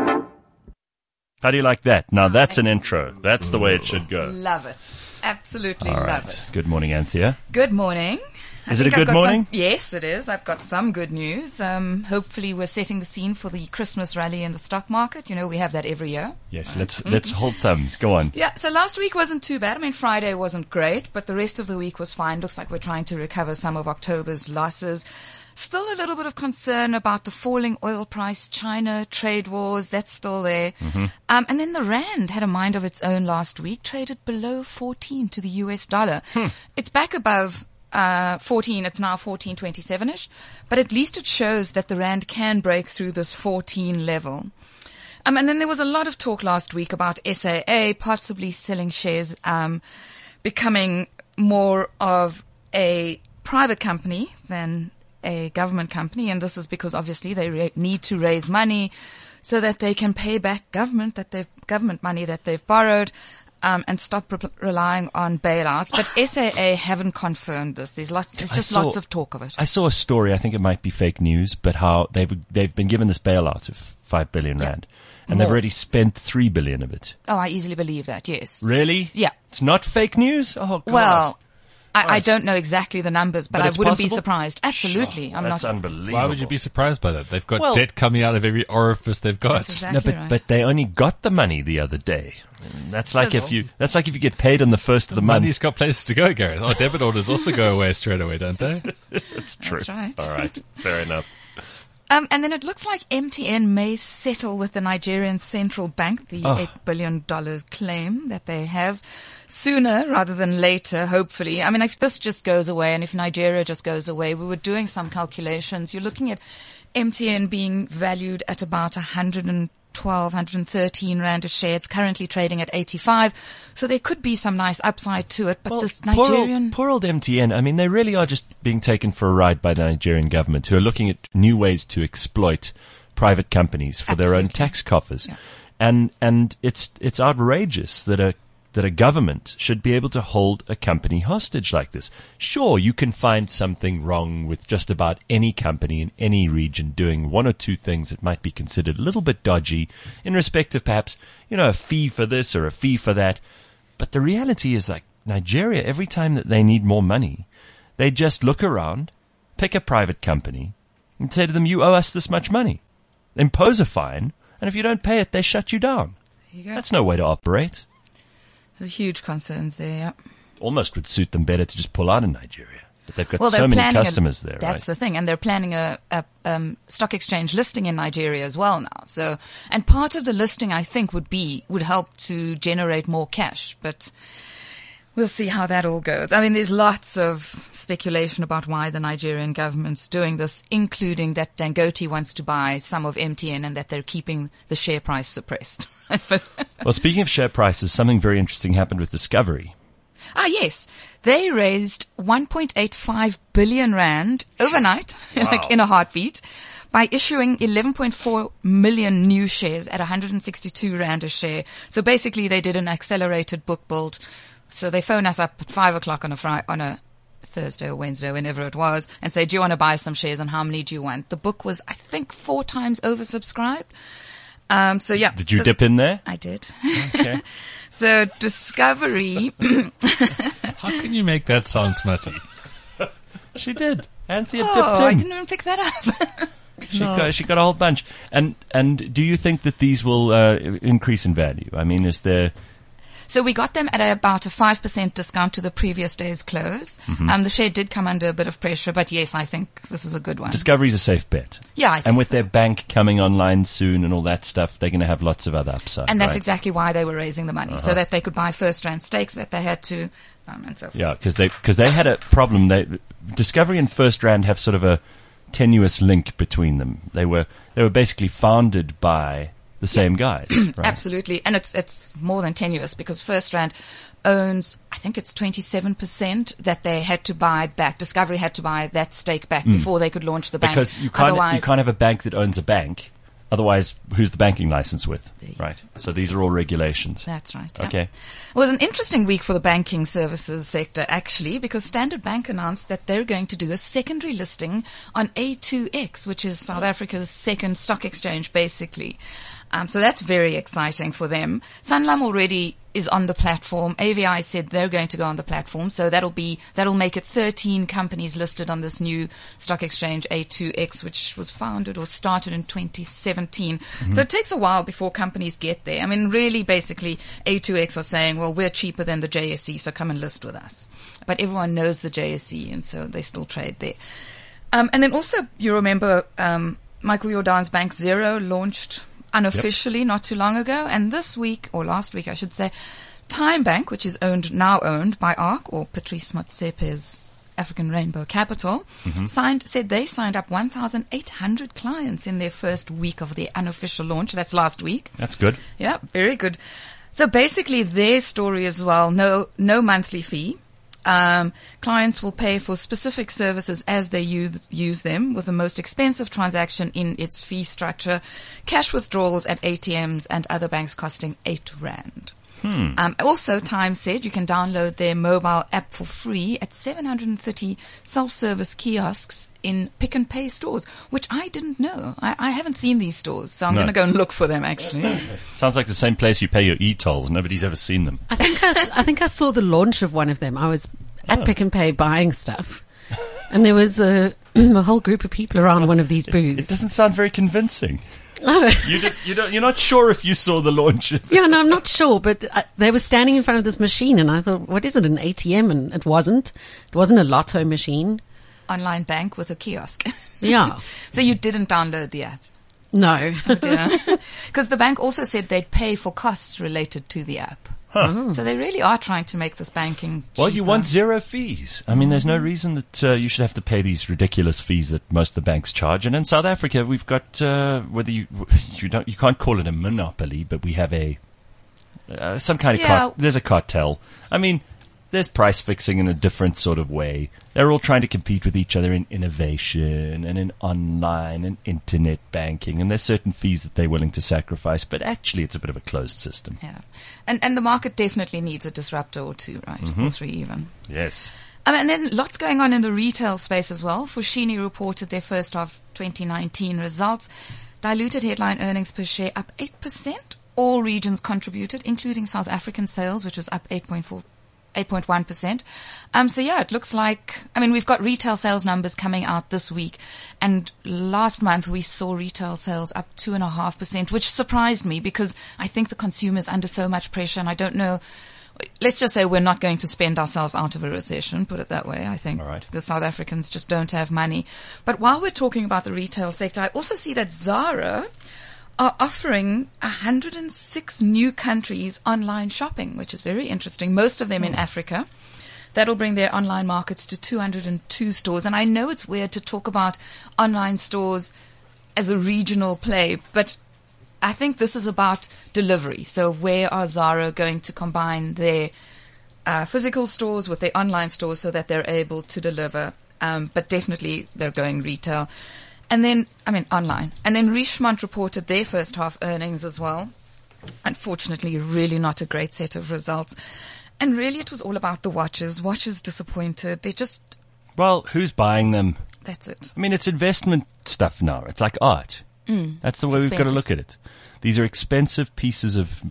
How do you like that? Now, that's an intro. That's the way it should go. Love it. Absolutely All love right. it. Good morning, Anthea. Good morning. Is it a good morning? Yes, it is. I've got some good news. Hopefully we're setting the scene for the Christmas rally in the stock market. You know, we have that every year. Yes, let's hold thumbs. Go on. Yeah, so last week wasn't too bad. I mean, Friday wasn't great, but the rest of the week was fine. Looks like we're trying to recover some of October's losses. Still a little bit of concern about the falling oil price, China, trade wars, that's still there. And then the rand had a mind of its own last week, traded below 14 to the US dollar. It's back above 14, it's now 14.27ish, but at least it shows that the rand can break through this 14 level. And then there was a lot of talk last week about SAA possibly selling shares, becoming more of a private company than a government company, and this is because obviously they need to raise money so that they can pay back government money that they've borrowed, and stop relying on bailouts. But SAA haven't confirmed this. There's just lots of talk of it. I saw a story. I think it might be fake news, but how they've been given this bailout of 5 billion rand, and they've already spent 3 billion of it. Oh, I easily believe that. Yes. Really? Yeah. It's not fake news. Oh God. Well, I don't know exactly the numbers, but I it's wouldn't be possible? surprised. Absolutely. That's unbelievable. Why would you be surprised by that? They've got Well- debt coming out of every orifice they've got. That's exactly No, right. but they only got the money the other day. That's So like the- if you get paid on the first of the month. Money's got places to go, Gareth. Oh, debit orders also go away straight away, don't they? That's true. That's right. All right. Fair enough. And then it looks like MTN may settle with the Nigerian Central Bank, the $8 billion claim that they have, sooner rather than later, hopefully. I mean, if this just goes away and if Nigeria just goes away, we were doing some calculations. You're looking at MTN being valued at about 113 Rand a share. It's currently trading at 85. So there could be some nice upside to it. But Well, this Nigerian... Poor old MTN. I mean, they really are just being taken for a ride by the Nigerian government, who are looking at new ways to exploit private companies for their own Absolutely. tax coffers. Yeah. And it's outrageous that a government should be able to hold a company hostage like this. Sure, you can find something wrong with just about any company in any region doing one or two things that might be considered a little bit dodgy in respect of perhaps, a fee for this or a fee for that. But the reality is that Nigeria, every time that they need more money, they just look around, pick a private company, and say to them, you owe us this much money. Impose a fine, and if you don't pay it, they shut you down. There you go. That's no way to operate. So huge concerns there, yeah. Almost would suit them better to just pull out of Nigeria. But they've got Well, so they're many planning customers there, That's right? the thing, and they're planning a stock exchange listing in Nigeria as well now. So, and part of the listing, I think, would help to generate more cash. But we'll see how that all goes. I mean, there's lots of speculation about why the Nigerian government's doing this, including that Dangote wants to buy some of MTN and that they're keeping the share price suppressed. Well, speaking of share prices, something very interesting happened with Discovery. Yes. They raised 1.85 billion Rand overnight, like in a heartbeat, by issuing 11.4 million new shares at 162 Rand a share. So basically they did an accelerated book build. So they phone us up at 5 o'clock on a Thursday or Wednesday, whenever it was, and say, do you want to buy some shares and how many do you want? The book was, I think, 4 times oversubscribed. So yeah. Did you dip in there? I did. Okay. So Discovery, How can you make that sound smutty? She did. Anthea oh, dipped I in. didn't even pick that up. She got a whole bunch. And do you think that these will increase in value? I mean, is there... So we got them at about a 5% discount to the previous day's close. The share did come under a bit of pressure, but yes, I think this is a good one. Discovery's a safe bet. Yeah, I think And with so. their bank coming online soon and all that stuff, they're going to have lots of other upside. And that's right? exactly why they were raising the money, so that they could buy first rand stakes that they had to, and so forth. Yeah, because they had a problem. Discovery and First Rand have sort of a tenuous link between them. They were basically founded by the same guys, right? Absolutely. And it's more than tenuous because First Rand owns, I think it's 27% that they had to buy back. Discovery had to buy that stake back before they could launch the bank. Because you can't Otherwise, have a bank that owns a bank. Otherwise, who's the banking license with? Right. So these are all regulations. That's right. Yeah. Okay. It was an interesting week for the banking services sector, actually, because Standard Bank announced that they're going to do a secondary listing on A2X, which is South Africa's second stock exchange, basically. So that's very exciting for them. Sanlam already is on the platform. AVI said they're going to go on the platform. So that'll make it 13 companies listed on this new stock exchange, A2X, which was founded or started in 2017. So it takes a while before companies get there. I mean, really, basically, A2X are saying, well, we're cheaper than the JSE, so come and list with us. But everyone knows the JSE, and so they still trade there. And then also, you remember, Michael Jordaan's Bank Zero launched unofficially not too long ago, and this week, or last week I should say, Time Bank, which is now owned by ARC, or Patrice Motsepe's African Rainbow Capital, said they signed up 1,800 clients in their first week of their unofficial launch. That's last week. That's good. Yeah, very good. So basically their story as well, no monthly fee. Clients will pay for specific services as they use them, with the most expensive transaction in its fee structure, cash withdrawals at ATMs and other banks costing 8 Rand. Also, Time said you can download their mobile app for free at 730 self-service kiosks in Pick n Pay stores, which I didn't know. I haven't seen these stores, so I'm No. going to go and look for them, actually. Sounds like the same place you pay your e-tolls. Nobody's ever seen them. I think I saw the launch of one of them. I was at Pick n Pay buying stuff, and there was a whole group of people around one of these It booths. doesn't sound very convincing. Oh. You're not sure if you saw the launch. Yeah, no, I'm not sure, but they were standing in front of this machine, and I thought, what is it, an ATM? And it wasn't. It wasn't a lotto machine. Online bank with a kiosk. Yeah. So you didn't download the app? No. Because the bank also said they'd pay for costs related to the app. So they really are trying to make this banking Well, you cheaper. want zero fees. I mean, there's no reason that you should have to pay these ridiculous fees that most of the banks charge. And in South Africa, we've got whether you can't call it a monopoly, but we have a some kind of there's a cartel. I mean, there's price fixing in a different sort of way. They're all trying to compete with each other in innovation and in online and internet banking, and there's certain fees that they're willing to sacrifice, but actually it's a bit of a closed system. Yeah. And the market definitely needs a disruptor or two, right? Or three even. Yes. And then lots going on in the retail space as well. Foschini reported their first half 2019 results. Diluted headline earnings per share up 8%. All regions contributed, including South African sales, which was up 8.1%. So yeah, it looks like, I mean, we've got retail sales numbers coming out this week, and last month we saw retail sales up 2.5%, which surprised me because I think the consumer's under so much pressure, and I don't know. Let's just say we're not going to spend ourselves out of a recession, put it that way. I think the South Africans just don't have money. But while we're talking about the retail sector, I also see that Zara are offering 106 new countries online shopping, which is very interesting. Most of them in Africa. That'll bring their online markets to 202 stores. And I know it's weird to talk about online stores as a regional play, but I think this is about delivery. So where are Zara going to combine their physical stores with their online stores so that they're able to deliver? But definitely they're going retail. And then, online. And then Richemont reported their first half earnings as well. Unfortunately, really not a great set of results. And really it was all about the watches. Watches disappointed. They just... Well, who's buying them? That's it. I mean, it's investment stuff now. It's like art. That's the way we've got to look at it. These are expensive pieces of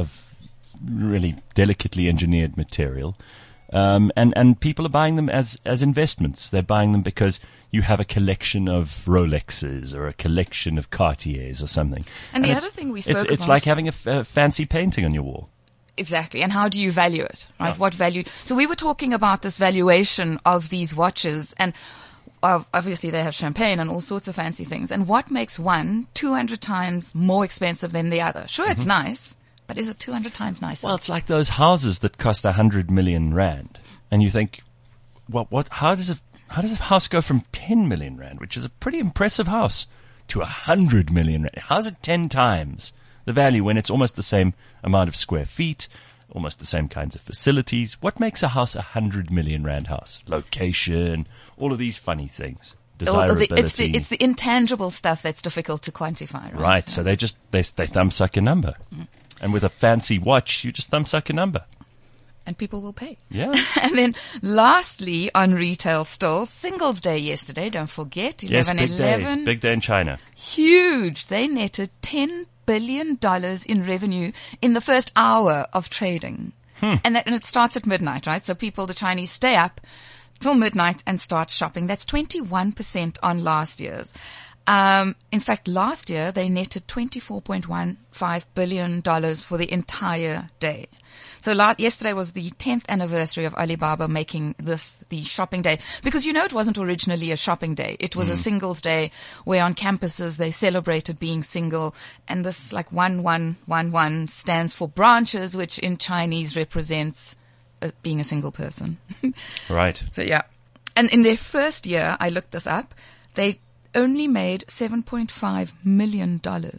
really delicately engineered material. And people are buying them as investments. They're buying them because you have a collection of Rolexes or a collection of Cartiers or something. And the other thing we spoke about... It's like having a fancy painting on your wall. Exactly. And how do you value it, right? Yeah. What value? So we were talking about this valuation of these watches, and obviously they have champagne and all sorts of fancy things. And what makes one 200 times more expensive than the other? Sure, it's nice, but is it 200 times nicer? Well, it's like those houses that cost 100 million rand. And you think, how does a house go from 10 million rand, which is a pretty impressive house, to 100 million rand? How's it 10 times the value when it's almost the same amount of square feet, almost the same kinds of facilities? What makes a house 100 million rand house? Location, all of these funny things. Desirability. It's the intangible stuff that's difficult to quantify, right? Right. So they thumbsuck a number. And with a fancy watch, you just thumbsuck a number. And people will pay. Yeah. And then lastly, on retail still, Singles Day yesterday, don't forget, 11/11. Big day in China. Huge. They netted $10 billion in revenue in the first hour of trading. And it starts at midnight, right? So the Chinese stay up till midnight and start shopping. That's 21% on last year's. In fact, last year they netted $24.15 billion for the entire day. So yesterday was the 10th anniversary of Alibaba making this the shopping day, because it wasn't originally a shopping day. It was a singles day where on campuses they celebrated being single, and this 1111 stands for branches, which in Chinese represents being a single person. Right. So yeah. And in their first year, I looked this up, they only made $7.5 million.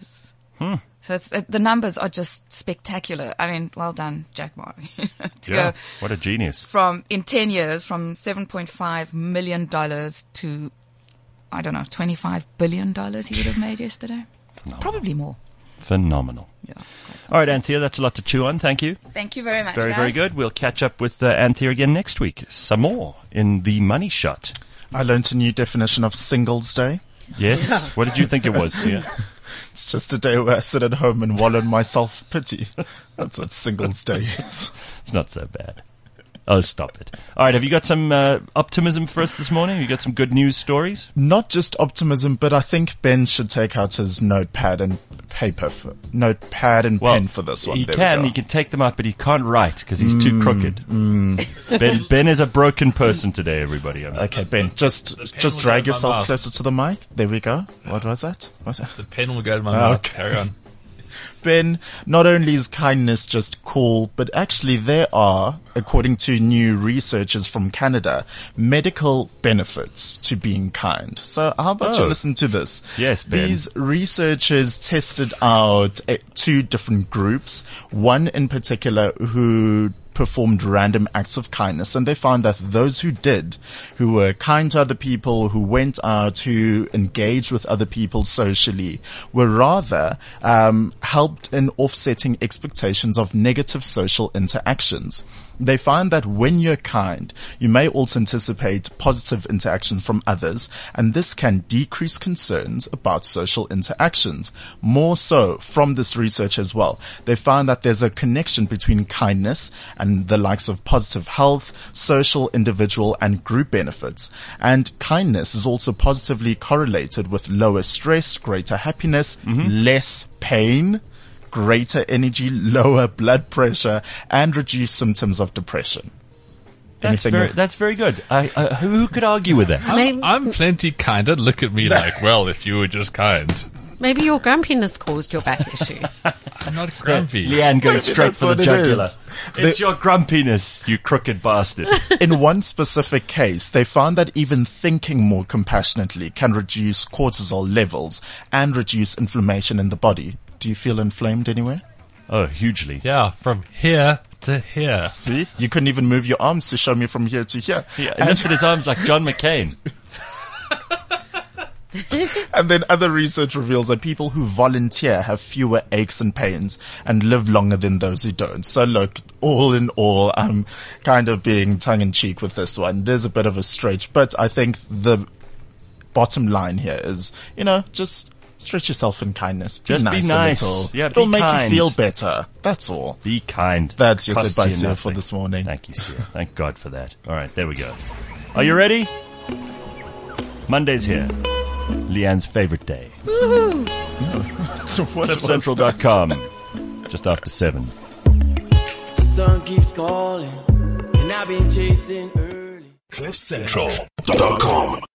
So the numbers are just spectacular. I mean, well done, Jack Ma. Go what a genius. In 10 years, from $7.5 million to, I don't know, $25 billion he would have made yesterday. Phenomenal. Probably more. Phenomenal. Yeah. All right, Anthea, that's a lot to chew on. Thank you. Thank you very much. Very, guys. very good. We'll catch up with Anthea again next week. Some more in the Money Shot. I learned a new definition of Singles Day. Yes? Yeah. What did you think it was, Sia? It's just a day where I sit at home and wallow in my self-pity. That's what Singles Day is. It's not so bad. Oh, stop it. All right, have you got some optimism for us this morning? Have you got some good news stories? Not just optimism, but I think Ben should take out his notepad and pen for this one. He can take them out, but he can't write because he's too crooked. Ben is a broken person today, everybody. Okay, Ben, just drag yourself closer to the mic. There we go. What was that? The pen will go to my mouth. Okay. Carry on. Ben, not only is kindness just cool, but actually there are, according to new researchers from Canada, medical benefits to being kind. So how about you listen to this? Yes, Ben. These researchers tested out 2 different groups, one in particular who performed random acts of kindness, and they found that those who were kind to other people, who went out, who engaged with other people socially, were rather helped in offsetting expectations of negative social interactions. They find that when you're kind, you may also anticipate positive interaction from others, and this can decrease concerns about social interactions. More so, from this research as well, they found that there's a connection between kindness and the likes of positive health, social, individual, and group benefits. And kindness is also positively correlated with lower stress, greater happiness, less pain, greater energy, lower blood pressure, and reduced symptoms of depression. That's very good. Who could argue with that? I'm plenty kind. Don't look at me like, well, if you were just kind. Maybe your grumpiness caused your back issue. I'm not grumpy. Leanne goes straight That's for the what it jugular. is. It's your grumpiness, you crooked bastard. In one specific case, they found that even thinking more compassionately can reduce cortisol levels and reduce inflammation in the body. Do you feel inflamed anywhere? Oh, hugely. Yeah, from here to here. See? You couldn't even move your arms to show me from here to here. Yeah, and lifted his arms like John McCain. And then other research reveals that people who volunteer have fewer aches and pains and live longer than those who don't. So look, all in all, I'm kind of being tongue-in-cheek with this one. There's a bit of a stretch, but I think the bottom line here is, just stretch yourself in kindness. Just be a nice. little. Yeah, It'll be make kind. you feel better. That's all. Be kind. That's your Costs advice you here for nothing. this morning. Thank you, sir. Thank God for that. All right, there we go. Are you ready? Monday's here. Leanne's favorite day. CliffCentral.com. Just after 7. The sun keeps calling, and I've been chasing early. CliffCentral.com